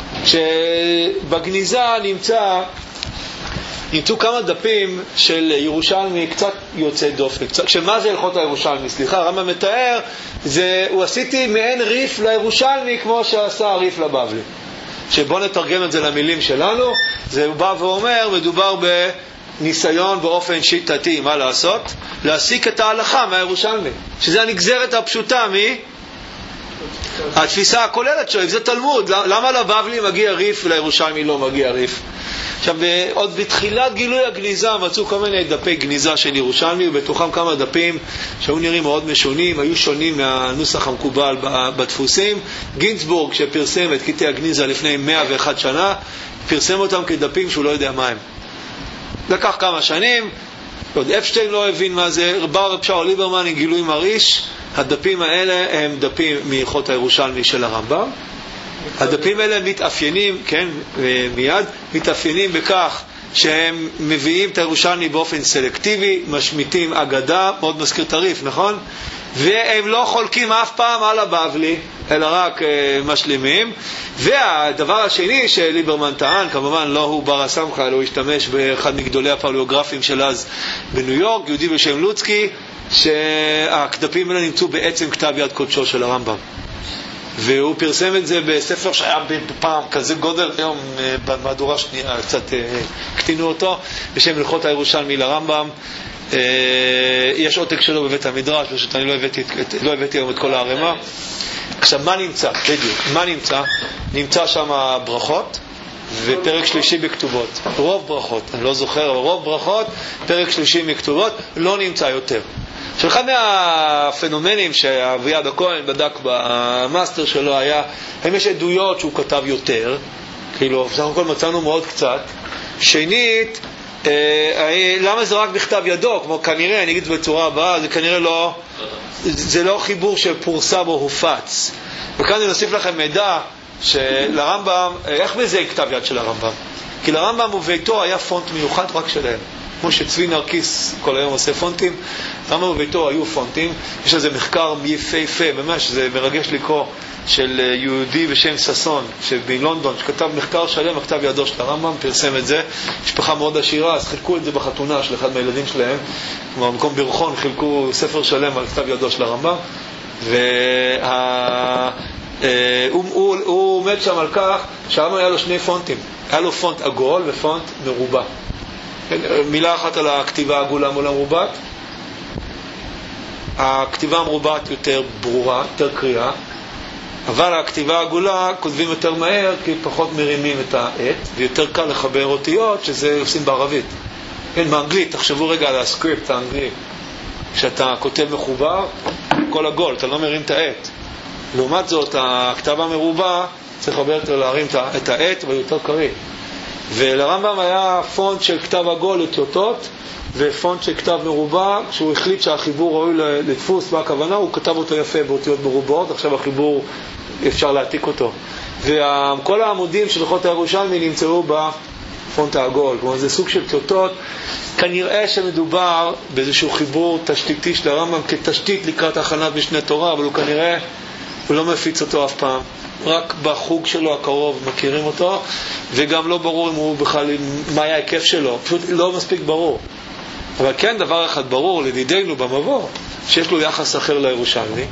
כשבגניזה נמצא נמצאו כמה דפים של ירושלמי קצת יוצא דופן. שמה זה הלכות הירושלמי? סליחה, הרמב"ם מתאר, זה, הוא עשיתי מעין ריף לירושלמי כמו שעשה הריף לבבלי. שבוא נתרגם את זה למילים שלנו, זה הוא בא ואומר, מדובר בניסיון באופן שיטתי, מה לעשות? להסיק את ההלכה מהירושלמי, שזה הנגזרת הפשוטה מ... התפיסה הכוללת שלו, זה תלמוד. למה לבבלי מגיע ריף ולירושלמי לא מגיע ריף? עכשיו, עוד בתחילת גילוי הגניזה מצאו כל מיני דפי גניזה של ירושלמי, ובתוכם כמה דפים שהיו נראים מאוד משונים, היו שונים מהנוסח המקובל בדפוסים. גינצבורג, שפרסם את קטעי הגניזה לפני מאה ואחת שנה, פרסם אותם כדפים שהוא לא יודע מה הם. לקח כמה שנים, עוד אפשטיין לא הבין מה זה, בר רב שאול ליברמן עם גילוי מריש. הדפים האלה הם דפים מהלכות הירושלמי של הרמב"ם. הדפים האלה מתאפיינים, כן, מיד, מתאפיינים בכך שהם מביאים את הירושלמי באופן סלקטיבי, משמיטים אגדה, מאוד מזכיר טריף, נכון? והם לא חולקים אף פעם על הבבלי, אלא רק uh, משלימים. והדבר השני שליברמן טען, כמובן לא הוא בר הסמכה, אלא הוא השתמש באחד מגדולי הפלאוגרפים של אז בניו יורק, יהודי בשם לוצקי, שהכתבים האלה נמצאו בעצם כתב יד קודשו של הרמב"ם. והוא פרסם את זה בספר שהיה פעם כזה גודל, היום במהדורה שנייה קצת קטינו אותו, בשם הלכות הירושלמי לרמב"ם. יש עותק שלו בבית המדרש, פשוט אני לא הבאתי, לא הבאתי היום את כל הערימה. עכשיו, מה נמצא? בדיוק, מה נמצא? נמצא שם ברכות ופרק שלישי בכתובות. רוב ברכות, אני לא זוכר, אבל רוב ברכות, פרק שלישי מכתובות, לא נמצא יותר. שאחד מהפנומנים שאביעד הכהן בדק במאסטר שלו היה, הם יש עדויות שהוא כתב יותר, כאילו, בסך הכל מצאנו מאוד קצת. שנית, אה, למה זה רק בכתב ידו? כמו כנראה, אני אגיד בצורה הבאה, זה כנראה לא, זה לא חיבור שפורסם או הופץ. וכאן אני נוסיף לכם מידע שלרמב"ם, איך בזה כתב יד של הרמב"ם? כי לרמב"ם וביתו היה פונט מיוחד רק שלהם. כמו שצבי נרקיס כל היום עושה פונטים, למה בביתו היו פונטים. יש לזה מחקר יפהפה, ממש זה מרגש לקרוא, של יהודי בשם ססון שבלונדון, שכתב מחקר שלם בכתב ידו של הרמב"ם, פרסם את זה. משפחה מאוד עשירה, אז חילקו את זה בחתונה של אחד מהילדים שלהם, כמו במקום ברחון חילקו ספר שלם על כתב ידו של הרמב"ם. וה... הוא, הוא, הוא עומד שם על כך שהרמב"ם היה לו שני פונטים, היה לו פונט עגול ופונט מרובע. מילה אחת על הכתיבה עגולה מול המרובעת. הכתיבה המרובעת יותר ברורה, יותר קריאה, אבל הכתיבה העגולה כותבים יותר מהר כי פחות מרימים את העט, ויותר קל לחבר אותיות, שזה עושים בערבית. כן, באנגלית, תחשבו רגע על הסקריפט האנגלי. כשאתה כותב מחובר, כל עגול, אתה לא מרים את העט. לעומת זאת, הכתב המרובע צריך הרבה יותר להרים את העט ויותר קריא. ולרמב"ם היה פונט של כתב עגול לתלותות, ופונט של כתב מרובע. כשהוא החליט שהחיבור ראוי לדפוס, מה הכוונה? הוא כתב אותו יפה באותיות מרובעות, עכשיו החיבור אפשר להעתיק אותו. וכל העמודים של הלכות הירושלמי נמצאו בפונט העגול. כלומר, זה סוג של תלותות. כנראה שמדובר באיזשהו חיבור תשתיתי של הרמב"ם כתשתית לקראת הכנת משנה תורה, אבל הוא כנראה הוא לא מפיץ אותו אף פעם. רק בחוג שלו הקרוב מכירים אותו, וגם לא ברור אם הוא בכלל, מה היה ההיקף שלו. פשוט לא מספיק ברור. אבל כן, דבר אחד ברור לדידינו במבוא, שיש לו יחס אחר לירושלמי.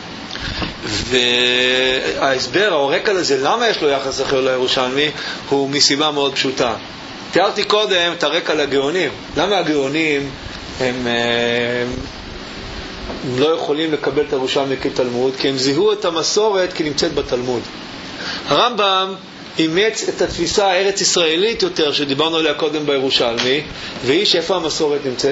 וההסבר, הרקע לזה, למה יש לו יחס אחר לירושלמי, הוא מסיבה מאוד פשוטה. תיארתי קודם את הרקע לגאונים. למה הגאונים הם, הם לא יכולים לקבל את הירושלמי כתלמוד? כי הם זיהו את המסורת כי נמצאת בתלמוד. הרמב"ם אימץ את התפיסה הארץ ישראלית יותר שדיברנו עליה קודם בירושלמי, והיא שאיפה המסורת נמצאת?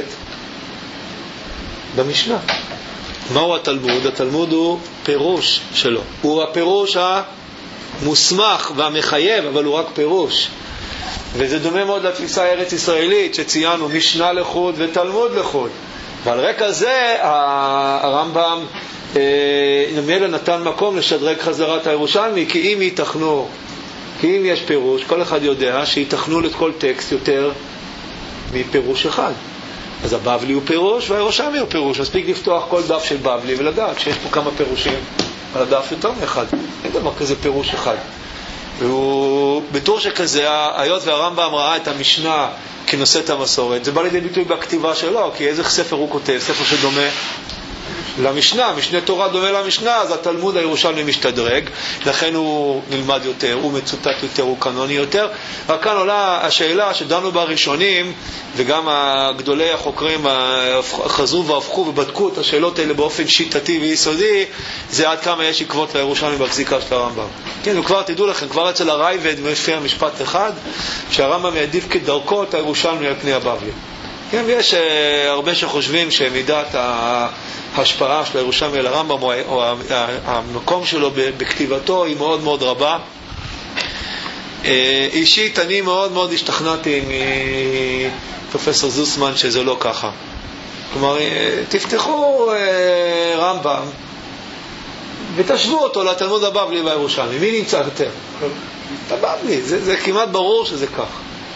במשנה. מהו התלמוד? התלמוד הוא פירוש שלו. הוא הפירוש המוסמך והמחייב, אבל הוא רק פירוש. וזה דומה מאוד לתפיסה הארץ ישראלית שציינו משנה לחוד ותלמוד לחוד. ועל רקע זה הרמב"ם נמל נתן מקום לשדרג חזרת הירושלמי, כי אם ייתכנו, כי אם יש פירוש, כל אחד יודע שיתכנו לכל טקסט יותר מפירוש אחד. אז הבבלי הוא פירוש והירושלמי הוא פירוש. מספיק לפתוח כל דף של בבלי ולדעת שיש פה כמה פירושים על הדף יותר מאחד. אין דבר כזה פירוש אחד. והוא בתור שכזה, היות והרמב"ם ראה את המשנה כנושאת המסורת, זה בא לידי ביטוי בכתיבה שלו, כי איזה ספר הוא כותב? ספר שדומה למשנה, משנה תורה דומה למשנה, אז התלמוד הירושלמי משתדרג, לכן הוא נלמד יותר, הוא מצוטט יותר, הוא קנוני יותר. רק כאן עולה השאלה שדנו בה ראשונים, וגם הגדולי החוקרים חזרו והפכו ובדקו את השאלות האלה באופן שיטתי ויסודי, זה עד כמה יש עקבות לירושלמי בפסיקה של הרמב"ם. כן, וכבר תדעו לכם, כבר אצל הרייבד מופיע משפט אחד, שהרמב"ם העדיף כדרכו את הירושלמי על פני הבבלי. כן, ויש uh, הרבה שחושבים שמידת ההשפעה של הירושלמי על הרמב"ם או, או המקום שלו בכתיבתו היא מאוד מאוד רבה. Uh, אישית אני מאוד מאוד השתכנעתי מפרופסור זוסמן שזה לא ככה. כלומר, uh, תפתחו uh, רמב"ם ותשוו אותו לתלמוד הבבלי והירושלמי. מי נמצא יותר? הבבלי. זה, זה כמעט ברור שזה כך.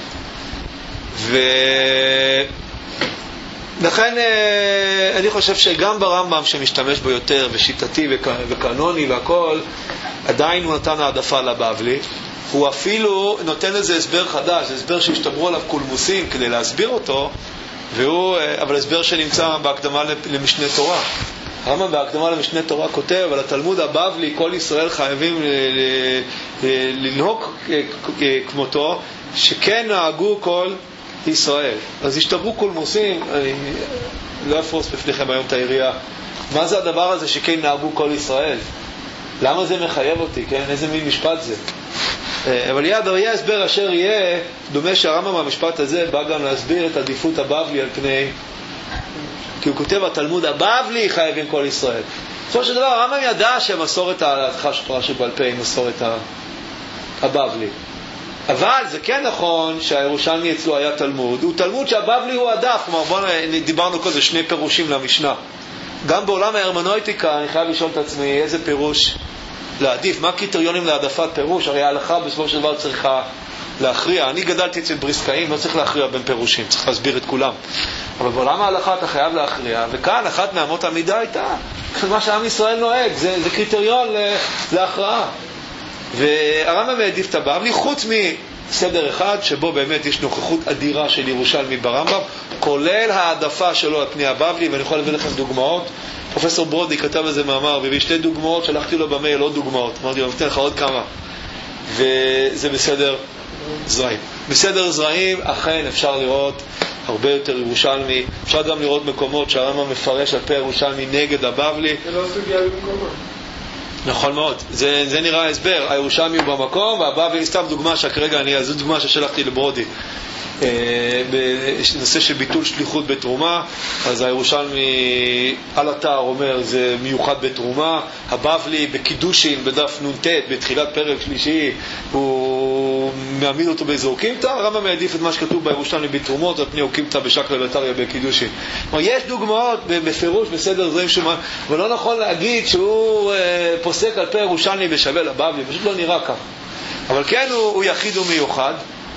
ולכן אני חושב שגם ברמב"ם שמשתמש בו יותר ושיטתי וקנוני והכל, עדיין הוא נתן העדפה לבבלי. הוא אפילו נותן איזה הסבר חדש, הסבר שהשתברו עליו קולמוסים כדי להסביר אותו, והוא, אבל הסבר שנמצא בהקדמה למשנה תורה. הרמב"ם בהקדמה למשנה תורה כותב על התלמוד הבבלי, כל ישראל חייבים לנהוג כמותו, שכן נהגו כל ישראל. אז השתברו קולמוסים, אני לא אפרוס בפניכם היום את העירייה. מה זה הדבר הזה שכן נהגו כל ישראל? למה זה מחייב אותי? כן? איזה מין משפט זה? אבל יהיה, יהיה הסבר אשר יהיה, דומה שהרמב"ם המשפט הזה בא גם להסביר את עדיפות הבבלי על פני, כי הוא כותב התלמוד הבבלי חייבים כל ישראל. בסופו של דבר הרמב"ם ידע שהמסורת ההלכה שפרה שבעל פה היא מסורת הבבלי. אבל זה כן נכון שהירושלמי אצלו היה תלמוד, הוא תלמוד שהבבלי הוא הדף. כלומר, בוא דיברנו כל זה שני פירושים למשנה. גם בעולם ההרמנויטיקה אני חייב לשאול את עצמי איזה פירוש להעדיף, מה הקריטריונים להעדפת פירוש? הרי ההלכה בסופו של דבר צריכה להכריע. אני גדלתי אצל בריסקאים, לא צריך להכריע בין פירושים, צריך להסביר את כולם. אבל בעולם ההלכה אתה חייב להכריע, וכאן אחת מאמות המידה הייתה מה שעם ישראל נוהג, זה, זה קריטריון להכרעה. והרמב"ם העדיף את הבבלי, חוץ מסדר אחד שבו באמת יש נוכחות אדירה של ירושלמי ברמב"ם, כולל העדפה שלו על פני הבבלי, ואני יכול להביא לכם דוגמאות. פרופסור ברודי כתב איזה מאמר, והביא שתי דוגמאות, שלחתי לו במייל עוד דוגמאות, אמרתי לו, נתן לך עוד כמה, וזה בסדר זרעים. בסדר זרעים אכן אפשר לראות הרבה יותר ירושלמי, אפשר גם לראות מקומות שהרמב"ם מפרש על פי ירושלמי נגד הבבלי. זה לא סוגיה במקומה. נכון מאוד, זה, זה נראה הסבר. הירושלמי הוא במקום, והבבלי, סתם דוגמה שכרגע אני, זו דוגמה ששלחתי לברודי, בנושא של ביטול שליחות בתרומה. אז הירושלמי על אתר אומר זה מיוחד בתרומה, הבבלי בקידושין בדף נ"ט בתחילת פרק שלישי הוא מעמיד אותו באיזה אוקימתא, הרמב"ם מעדיף את מה שכתוב בירושלמי בתרומות על פני אוקימתא בשקלא וטריא בקידושין. כלומר יש דוגמאות בפירוש בסדר דברים שמה, אבל לא נכון להגיד שהוא אה, פוסק על פי הירושלמי בשווה לבבלי, פשוט לא נראה כך. אבל כן הוא, הוא יחיד ומיוחד.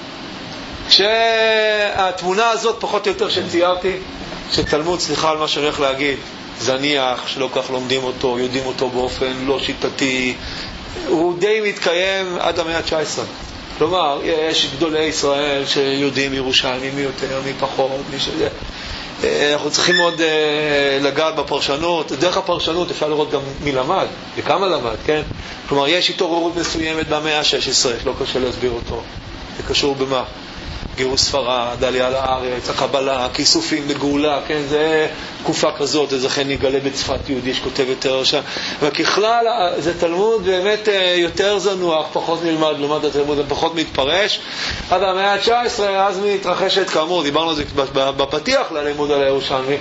כשהתמונה הזאת פחות או יותר שציירתי, שתלמוד, סליחה על מה שאני הולך להגיד, זניח, שלא כך לומדים אותו, יודעים אותו באופן לא שיטתי, הוא די מתקיים עד המאה ה-תשע עשרה. כלומר, יש גדולי ישראל שיודעים ירושלמי מי יותר, מי פחות, מי שזה. אנחנו צריכים עוד לגעת בפרשנות. דרך הפרשנות אפשר לראות גם מי למד, וכמה למד, כן? כלומר, יש התעוררות מסוימת במאה ה-שש עשרה, לא קשה להסביר אותו. זה קשור במה? גירוש ספרד, עלייה לארץ, הקבלה, כיסופים בגאולה, כן, זה תקופה כזאת, זה כן נגלה בצפת יהודי שכותב יותר שם, וככלל זה תלמוד באמת יותר זנוח, פחות נלמד, לעומת התלמוד, פחות מתפרש, עד המאה ה-תשע עשרה, אז מתרחשת, כאמור, דיברנו על זה בפתיח ללימוד על הירושלמי,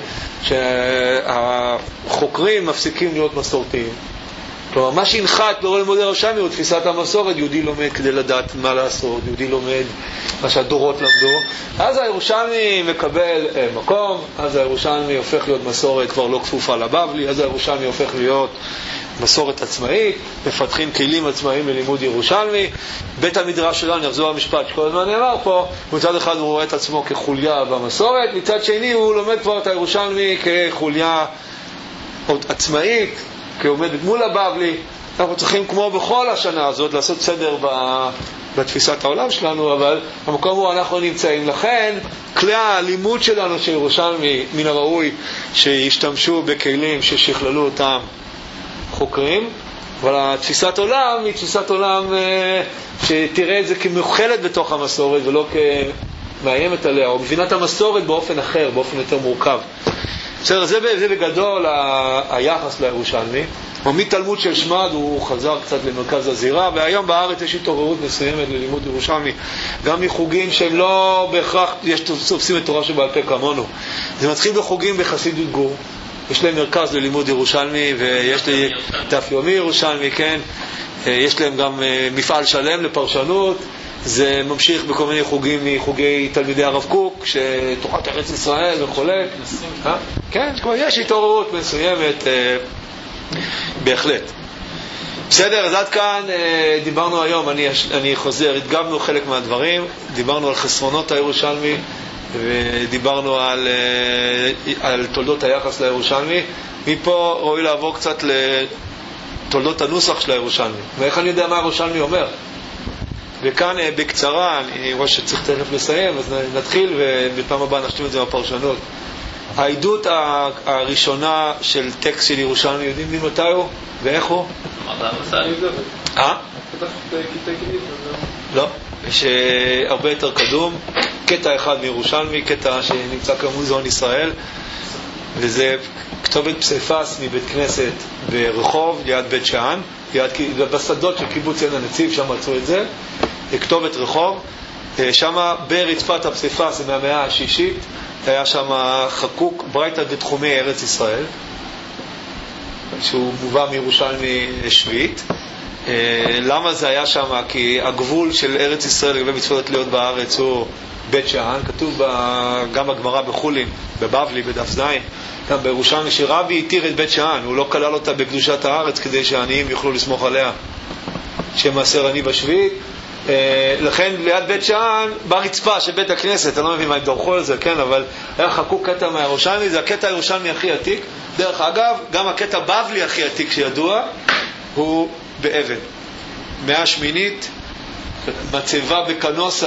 שהחוקרים מפסיקים להיות מסורתיים. כלומר, מה שהנחת לא ללמוד ירושלמי הוא תפיסת המסורת, יהודי לומד כדי לדעת מה לעשות, יהודי לומד מה שהדורות למדו. אז הירושלמי מקבל אה, מקום, אז הירושלמי הופך להיות מסורת כבר לא כפופה לבבלי, אז הירושלמי הופך להיות מסורת עצמאית, מפתחים כלים עצמאיים ללימוד ירושלמי. בית המדרש שלנו, יחזור המשפט שכל הזמן נאמר פה, מצד אחד הוא רואה את עצמו כחוליה במסורת, מצד שני הוא לומד כבר את הירושלמי כחוליה עצמאית, כי עומדת מול הבבלי. אנחנו צריכים כמו בכל השנה הזאת לעשות סדר בתפיסת העולם שלנו, אבל המקום הוא אנחנו נמצאים. לכן כלי הלימוד שלנו של ירושלמי מן הראוי שישתמשו בכלים ששכללו אותם חוקרים, אבל התפיסת עולם היא תפיסת עולם שתראה את זה כמוכלת בתוך המסורת ולא כמאיימת עליה, או מבינת המסורת באופן אחר, באופן יותר מורכב. בסדר, זה, זה בגדול ה- היחס לירושלמי. מתלמוד של שמד הוא חזר קצת למרכז הזירה, והיום בארץ יש התעוררות מסוימת ללימוד ירושלמי, גם מחוגים שהם לא בהכרח יש תופסים את תורה שבעל פה כמונו. זה מתחיל בחוגים בחסידות גור, יש להם מרכז ללימוד ירושלמי, ויש לי דף יומי ירושלמי, כן? יש להם גם מפעל שלם לפרשנות. זה ממשיך בכל מיני חוגים מחוגי תלמידי הרב קוק, שתורת ארץ ישראל וכו'. כן, יש התעוררות מסוימת, בהחלט. בסדר, אז עד כאן דיברנו היום, אני, אני חוזר, הדגמנו חלק מהדברים, דיברנו על חסרונות הירושלמי, ודיברנו על, על תולדות היחס לירושלמי. מפה ראוי לעבור קצת לתולדות הנוסח של הירושלמי. ואיך אני יודע מה הירושלמי אומר? וכאן בקצרה, אני רואה שצריך תכף לסיים, אז נתחיל ובפעם הבאה נשתים את זה בפרשנות. העדות הראשונה של טקסט של ירושלמי, יודעים מי מתי הוא ואיך הוא? אה? לא, יש הרבה יותר קדום, קטע אחד מירושלמי, קטע שנמצא כמוזיאון ישראל, וזה כתובת פסיפס מבית כנסת ברחוב ליד בית שאן, בשדות של קיבוץ עין הנציב, שם מצאו את זה, כתובת רחוב, שם ברצפת הפסיפס מהמאה השישית היה שם חקוק ברייתא דתחומי ארץ ישראל, שהוא מובא מירושלמי שביעית. למה זה היה שם? כי הגבול של ארץ ישראל לגבי מצוות להיות בארץ הוא בית שאן, כתוב גם בגמרא בחולין, בבבלי, בדף זין, גם בירושלמי שרבי התיר את בית שאן, הוא לא כלל אותה בקדושת הארץ כדי שהעניים יוכלו לסמוך עליה, שמעשר עני בשביעית. לכן ליד בית שאן ברצפה של בית הכנסת, אני לא מבין מה ידורכו על זה, כן, אבל היה חקוק קטע מהירושלמי, זה הקטע הירושלמי הכי עתיק. דרך אגב, גם הקטע בבלי הכי עתיק שידוע הוא באבן. מאה שמינית, מצבה בקנוסה,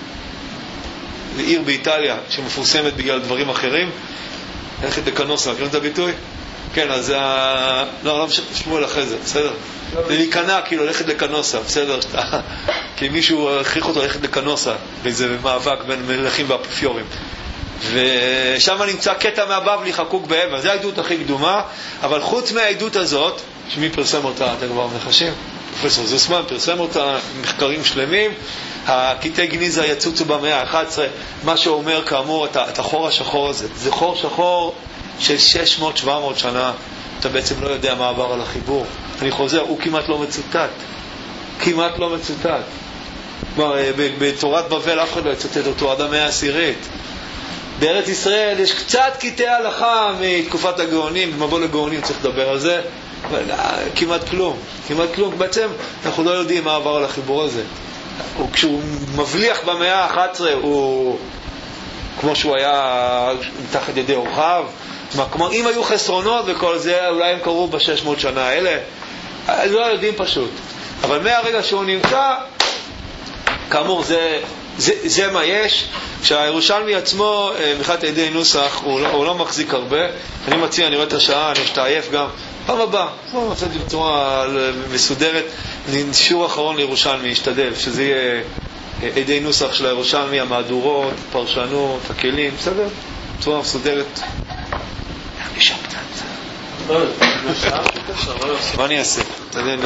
לעיר באיטליה שמפורסמת בגלל דברים אחרים, ללכת לקנוסה, מכירים את הביטוי? כן, אז ה... לא, לא שמואל אחרי זה, בסדר? להיכנע, כאילו, ללכת לקנוסה, בסדר? כי מישהו הכריח אותו ללכת לקנוסה, באיזה מאבק בין מלכים ואפיפיורים. ושם נמצא קטע מהבבלי חקוק באבן. זו העדות הכי קדומה, אבל חוץ מהעדות הזאת, שמי פרסם אותה, אתם כבר מחשים? פרופסור זוסמן פרסם אותה, מחקרים שלמים, הקטעי גניזה יצוצו במאה ה-אחת עשרה, מה שאומר כאמור את החור השחור הזה, זה חור שחור של שש מאות שבע מאות שנה, אתה בעצם לא יודע מה עבר על החיבור. אני חוזר, הוא כמעט לא מצוטט, כמעט לא מצוטט. כלומר, בתורת בבל אף אחד לא יצטט אותו עד המאה העשירית. בארץ ישראל יש קצת קטעי הלכה מתקופת הגאונים, במבוא לגאונים צריך לדבר על זה, אבל כמעט כלום, כמעט כלום. בעצם אנחנו לא יודעים מה עבר על החיבור הזה. כשהוא מבליח במאה ה-אחת עשרה, הוא כמו שהוא היה מתחת ידי אורחיו. כלומר, אם היו חסרונות וכל זה, אולי הם קרו ב-שש מאות שנה האלה, לא יודעים פשוט. אבל מהרגע שהוא נמצא, כאמור, זה, זה, זה מה יש. שהירושלמי עצמו, מבחינת ידי נוסח, הוא לא, הוא לא מחזיק הרבה. אני מציע, אני רואה את השעה, אני שתעייף גם. פעם הבא, בואו נעשה את זה בצורה מסודרת. שיעור אחרון לירושלמי, ישתדל, שזה יהיה ידי נוסח של הירושלמי, המהדורות, פרשנות, הכלים, בסדר? בצורה מסודרת. נשאר קצת. מה אני אעשה?